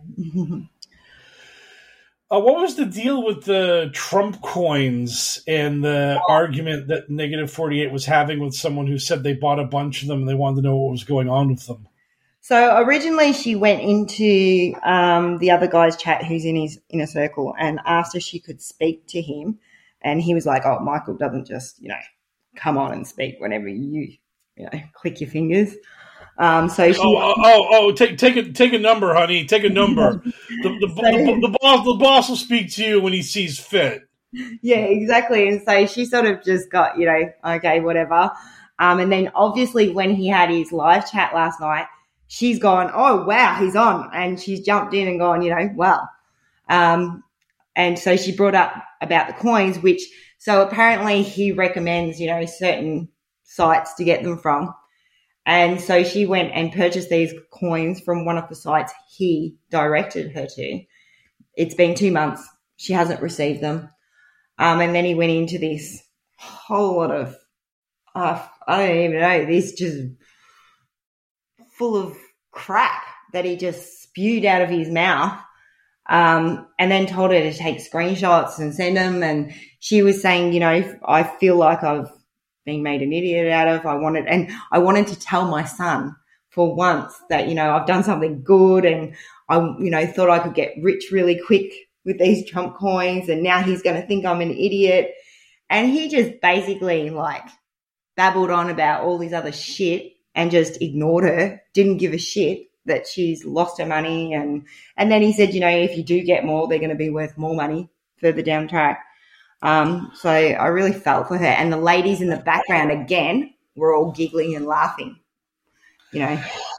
What was the deal with the Trump coins and the argument that Negative 48 was having with someone who said they bought a bunch of them and they wanted to know what was going on with them? So originally she went into the other guy's chat who's in his inner circle and asked if she could speak to him. And he was like, oh, Michael doesn't just, you know, come on and speak whenever you click your fingers. So she take a number, honey. Take a number. The boss will speak to you when he sees fit. Yeah, exactly. And so she sort of just got, you know, okay, whatever. And then obviously when he had his live chat last night, she's gone, oh, wow, he's on. And she's jumped in and gone, you know, wow. And so she brought up about the coins, so apparently he recommends, you know, certain sites to get them from. And so she went and purchased these coins from one of the sites he directed her to. It's been 2 months. She hasn't received them. And then he went into this whole lot of, I don't even know, this just full of crap that he just spewed out of his mouth. And then told her to take screenshots and send them. And she was saying, you know, I feel like I've been made an idiot out of. I wanted to tell my son for once that, you know, I've done something good and I, you know, thought I could get rich really quick with these Trump coins and now he's going to think I'm an idiot. And he just basically like babbled on about all this other shit and just ignored her, didn't give a shit that she's lost her money. And then he said, you know, if you do get more, they're going to be worth more money further down the track. So I really felt for her. And the ladies in the background, again, were all giggling and laughing, you know.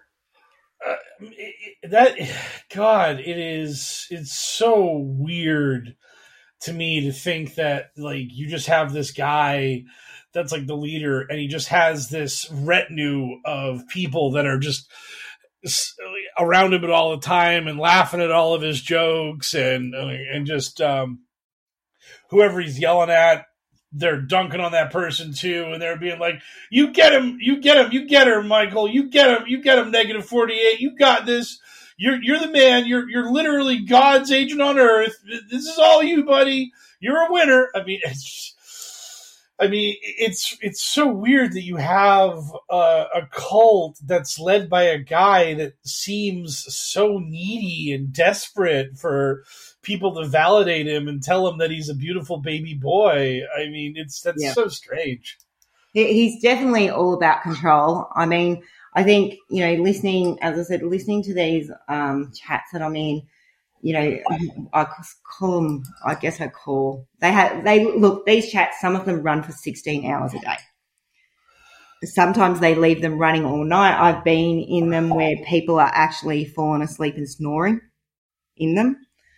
It's so weird to me to think that, like, you just have this guy that's like the leader, and he just has this retinue of people that are just around him at all the time and laughing at all of his jokes, and just whoever he's yelling at, they're dunking on that person too, and they're being like, you get him, Michael, you get him, negative 48, you got this, you're the man, you're literally God's agent on earth, this is all you, buddy, you're a winner. It's so weird that you have a cult that's led by a guy that seems so needy and desperate for people to validate him and tell him that he's a beautiful baby boy. I mean, that's so strange. He's definitely all about control. I mean, I think, you know, listening to these chats that I'm in, you know, I call them, these chats, some of them run for 16 hours a day. Sometimes they leave them running all night. I've been in them where people are actually falling asleep and snoring in them.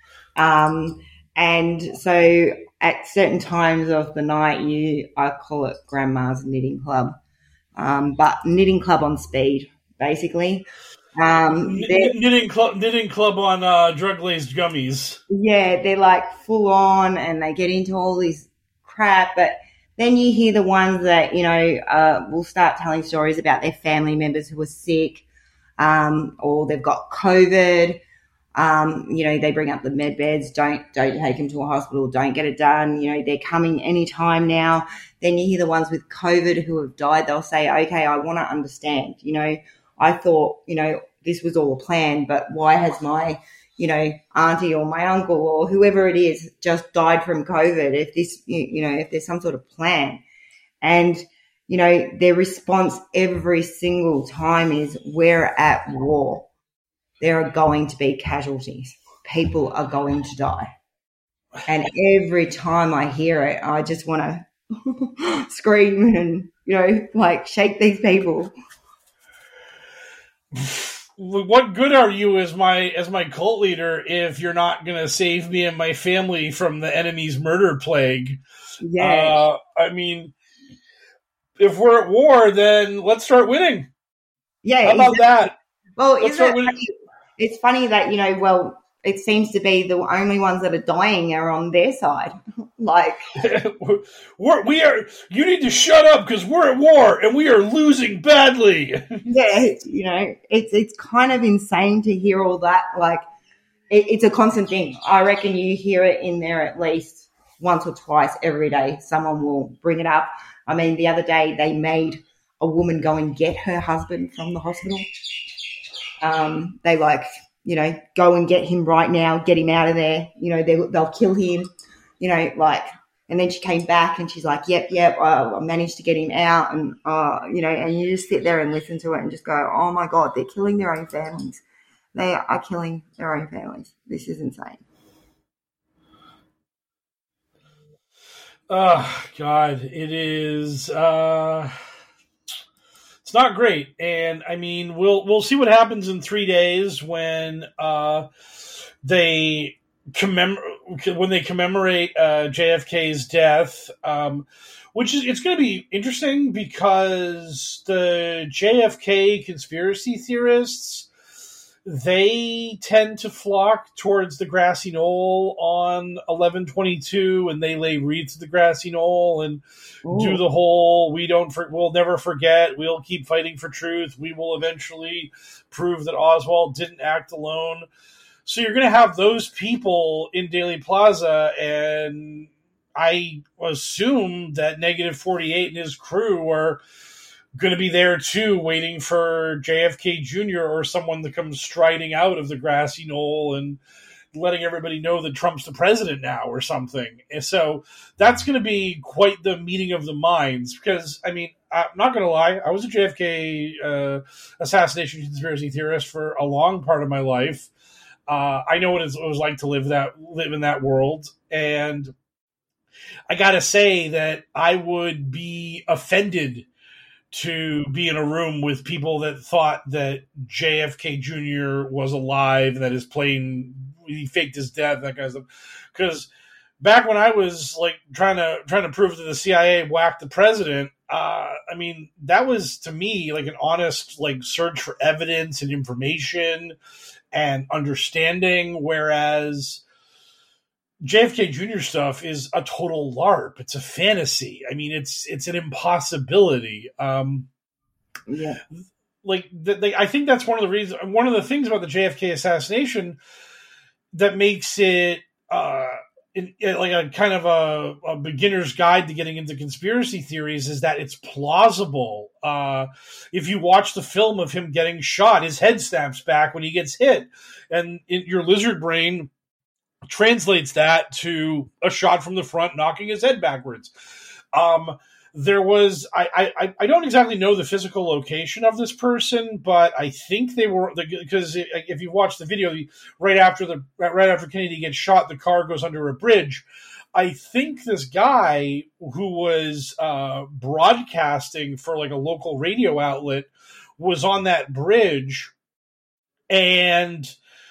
And so at certain times of the night, I call it Grandma's Knitting Club, but knitting club on speed, basically. Knitting club on drug-laced gummies. Yeah, they're like full on, and they get into all this crap. But then you hear the ones that, you know, will start telling stories about their family members who are sick, or they've got COVID. You know, they bring up the med beds. Don't take them to a hospital. Don't get it done. You know, they're coming anytime now. Then you hear the ones with COVID who have died. They'll say, okay, I want to understand. You know, I thought, you know, this was all a plan, but why has my, you know, auntie or my uncle or whoever it is just died from COVID? If this, you know, if there's some sort of plan. And, you know, their response every single time is, we're at war. There are going to be casualties. People are going to die. And every time I hear it, I just want to scream and, you know, like shake these people. What good are you as my cult leader if you're not going to save me and my family from the enemy's murder plague? Yeah. I mean, if we're at war, then let's start winning. Yeah. How about that? Well, it's funny that, you know, well, it seems to be the only ones that are dying are on their side. Like, you need to shut up because we're at war and we are losing badly. Yeah, you know, it's kind of insane to hear all that. Like, it's a constant thing. I reckon you hear it in there at least once or twice every day. Someone will bring it up. I mean, the other day they made a woman go and get her husband from the hospital. They like, you know, go and get him right now, get him out of there. You know, they'll kill him, you know, like, and then she came back and she's like, yep, I managed to get him out. And, you know, and you just sit there and listen to it and just go, oh my God, they're killing their own families. They are killing their own families. This is insane. Oh God, it is, it's not great, and I mean, we'll see what happens in 3 days when they commemorate JFK's death, which is, it's going to be interesting because the JFK conspiracy theorists, they tend to flock towards the grassy knoll on 11/22, and they lay wreaths at the grassy knoll and do the whole we'll never forget, we'll keep fighting for truth, we will eventually prove that Oswald didn't act alone. So you're going to have those people in Dealey Plaza, and I assume that Negative 48 and his crew are going to be there too, waiting for JFK Jr. or someone to come striding out of the grassy knoll and letting everybody know that Trump's the president now or something. And so that's going to be quite the meeting of the minds, because, I mean, I'm not going to lie, I was a JFK assassination conspiracy theorist for a long part of my life. I know what it was like to live in that world, and I gotta say that I would be offended to be in a room with people that thought that JFK Jr. was alive and that his plane, he faked his death, that kind of stuff. Because back when I was like trying to prove that the CIA whacked the president, I mean, that was to me like an honest like search for evidence and information and understanding, whereas JFK Jr. stuff is a total LARP. It's a fantasy. I mean, it's an impossibility. Yeah. Like I think that's one of the reasons. One of the things about the JFK assassination that makes it like a kind of a beginner's guide to getting into conspiracy theories is that it's plausible. If you watch the film of him getting shot, his head snaps back when he gets hit, and your lizard brain translates that to a shot from the front knocking his head backwards. There was, I don't exactly know the physical location of this person, but I think they were, because if you watch the video, right after Kennedy gets shot, the car goes under a bridge. I think this guy who was broadcasting for like a local radio outlet was on that bridge, and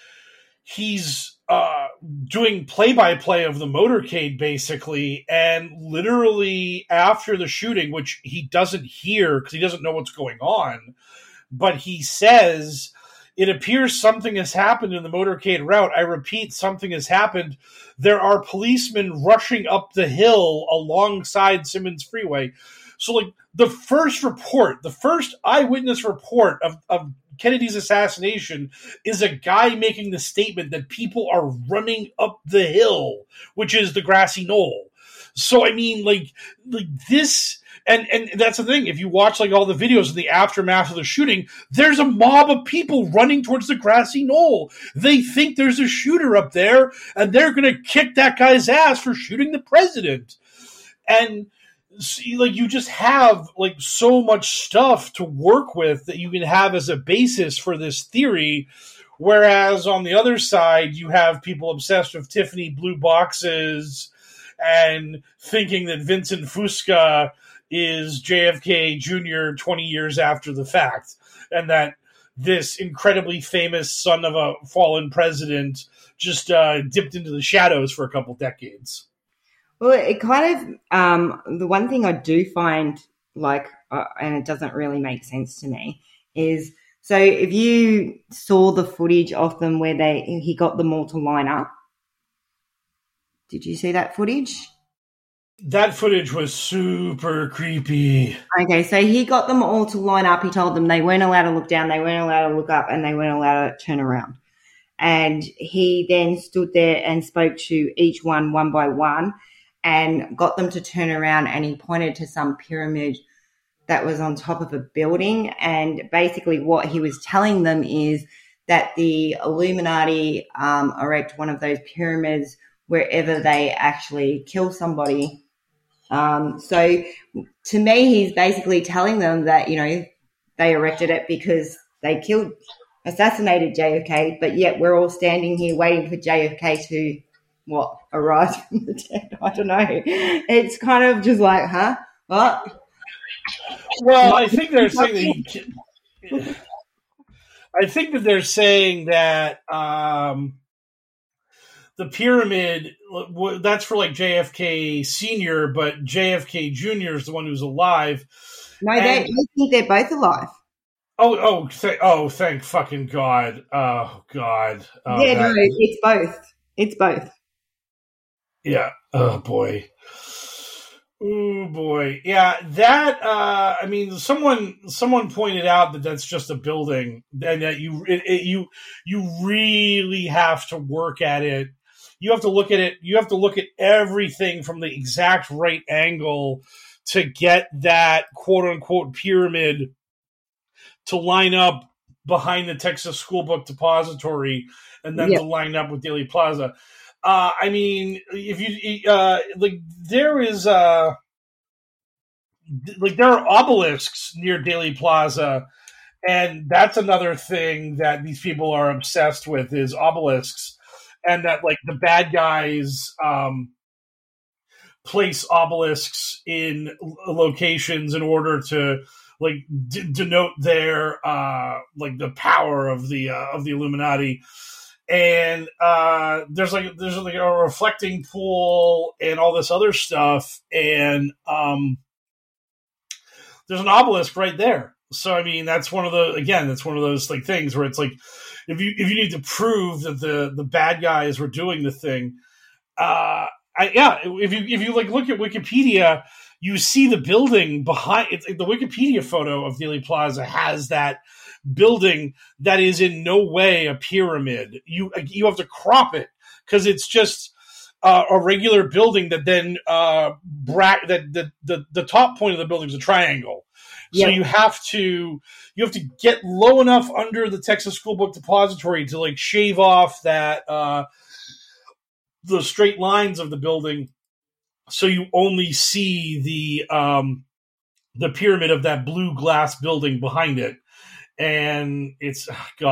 he's doing play-by-play of the motorcade, basically, and literally after the shooting, which he doesn't hear because he doesn't know what's going on, but he says, "It appears something has happened in the motorcade route. I repeat, something has happened. There are policemen rushing up the hill alongside Simmons Freeway." So, like, the first eyewitness report of Kennedy's assassination is a guy making the statement that people are running up the hill, which is the grassy knoll. So, I mean, like this, and that's the thing. If you watch like all the videos in the aftermath of the shooting, there's a mob of people running towards the grassy knoll. They think there's a shooter up there, and they're going to kick that guy's ass for shooting the president. And like, you just have like so much stuff to work with that you can have as a basis for this theory. Whereas on the other side, you have people obsessed with Tiffany blue boxes and thinking that Vincent Fusca is JFK Jr. 20 years after the fact, and that this incredibly famous son of a fallen president just dipped into the shadows for a couple decades. Well, it kind of, the one thing I do find, like, and it doesn't really make sense to me, is, so if you saw the footage of them where he got them all to line up, did you see that footage? That footage was super creepy. Okay, so he got them all to line up. He told them they weren't allowed to look down, they weren't allowed to look up, and they weren't allowed to turn around. And he then stood there and spoke to each one by one, and got them to turn around, and he pointed to some pyramid that was on top of a building. And basically what he was telling them is that the Illuminati erect one of those pyramids wherever they actually kill somebody. So to me, he's basically telling them that, you know, they erected it because they assassinated JFK, but yet we're all standing here waiting for JFK to arise from the dead. I don't know. It's kind of just like, huh? What? Well, I think they're saying that the pyramid, that's for like JFK Sr., but JFK Jr. is the one who's alive. No, they think they're both alive. Thank fucking God. Oh, God. No, it's both. It's both. Yeah. Oh, boy. Oh, boy. Yeah, that, I mean, someone pointed out that that's just a building, and that you really have to work at it. You have to look at it. You have to look at everything from the exact right angle to get that quote unquote pyramid to line up behind the Texas School Book Depository, and then to line up with Dealey Plaza. I mean, if you there is there are obelisks near Dealey Plaza, and that's another thing that these people are obsessed with is obelisks, and that like the bad guys place obelisks in locations in order to like denote their like the power of the Illuminati. And there's like a reflecting pool and all this other stuff, and there's an obelisk right there. So I mean, that's one of those like things where it's like if you need to prove that the bad guys were doing the thing, if you like look at Wikipedia, you see the building behind it. The Wikipedia photo of Dealey Plaza has that building that is in no way a pyramid. You have to crop it because it's just a regular building that then the top point of the building is a triangle. So you have to get low enough under the Texas School Book Depository to like shave off that the straight lines of the building, so you only see the pyramid of that blue glass building behind it. And it's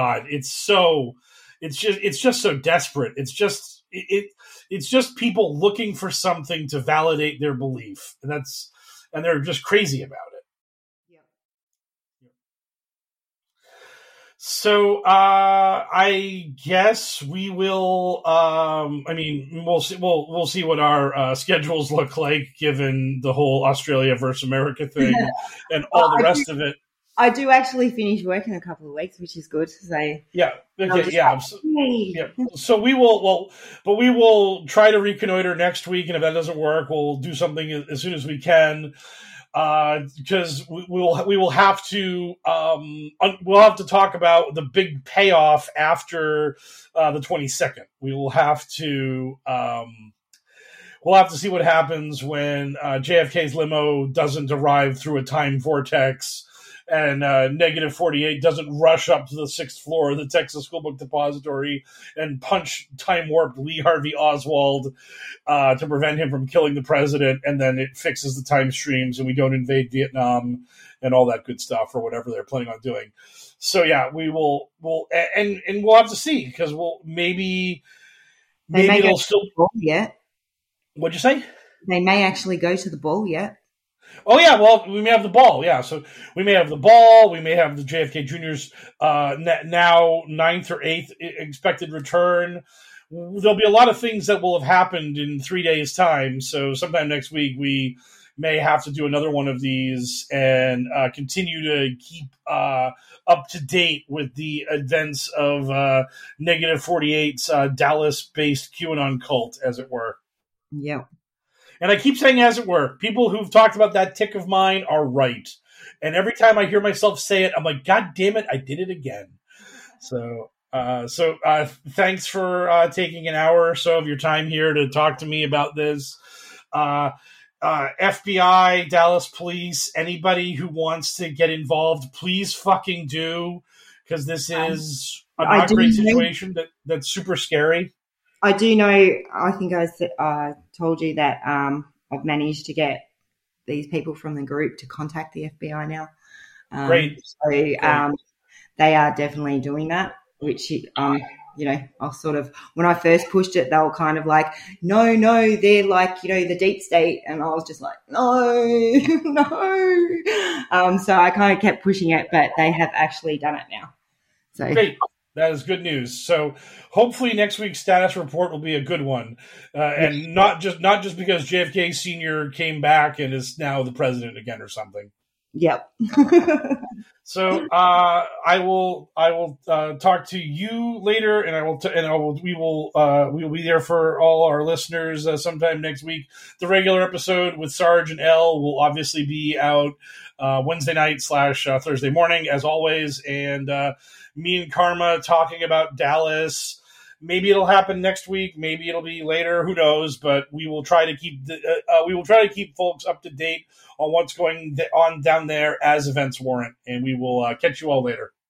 just so desperate. It's just people looking for something to validate their belief, and they're just crazy about it. Yeah. So I guess we will. We'll see. We'll see what our schedules look like given the whole Australia versus America thing and all the rest of it. I do actually finish work in a couple of weeks, which is good. So yeah. So we will try to reconnoiter next week, and if that doesn't work, we'll do something as soon as we can. Because we will have to talk about the big payoff after the 22nd. We'll have to see what happens when JFK's limo doesn't arrive through a time vortex. And Negative 48 doesn't rush up to the 6th floor of the Texas School Book Depository and punch time-warped Lee Harvey Oswald to prevent him from killing the president, and then it fixes the time streams and we don't invade Vietnam and all that good stuff or whatever they're planning on doing. So yeah, we'll have to see, because maybe it'll still yet. What'd you say? They may actually go to the ball yet. Oh, yeah, well, we may have the ball, yeah. So we may have the ball, we may have the JFK Jr.'s now 9th or 8th expected return. There'll be a lot of things that will have happened in 3 days' time, so sometime next week we may have to do another one of these and continue to keep up to date with the events of Negative 48's Dallas-based QAnon cult, as it were. Yeah. And I keep saying as it were. People who've talked about that tick of mine are right. And every time I hear myself say it, I'm like, God damn it, I did it again. So thanks for taking an hour or so of your time here to talk to me about this. FBI, Dallas Police, anybody who wants to get involved, please fucking do. Because this is a not great situation that's super scary. I do know, I think I told you that I've managed to get these people from the group to contact the FBI now. Great. So they are definitely doing that, which, I'll sort of, when I first pushed it, they were kind of like, no, they're like, the deep state. And I was just like, no. So I kind of kept pushing it, but they have actually done it now. So great. That is good news. So hopefully next week's status report will be a good one, and not just because JFK Sr. came back and is now the president again or something. Yep. So I will talk to you later, and we will be there for all our listeners sometime next week. The regular episode with Sarge and Elle will obviously be out Wednesday night / Thursday morning, as always, and me and Karma talking about Dallas. Maybe it'll happen next week. Maybe it'll be later. Who knows? But we will try to keep folks up to date on what's going on down there as events warrant. And we will catch you all later.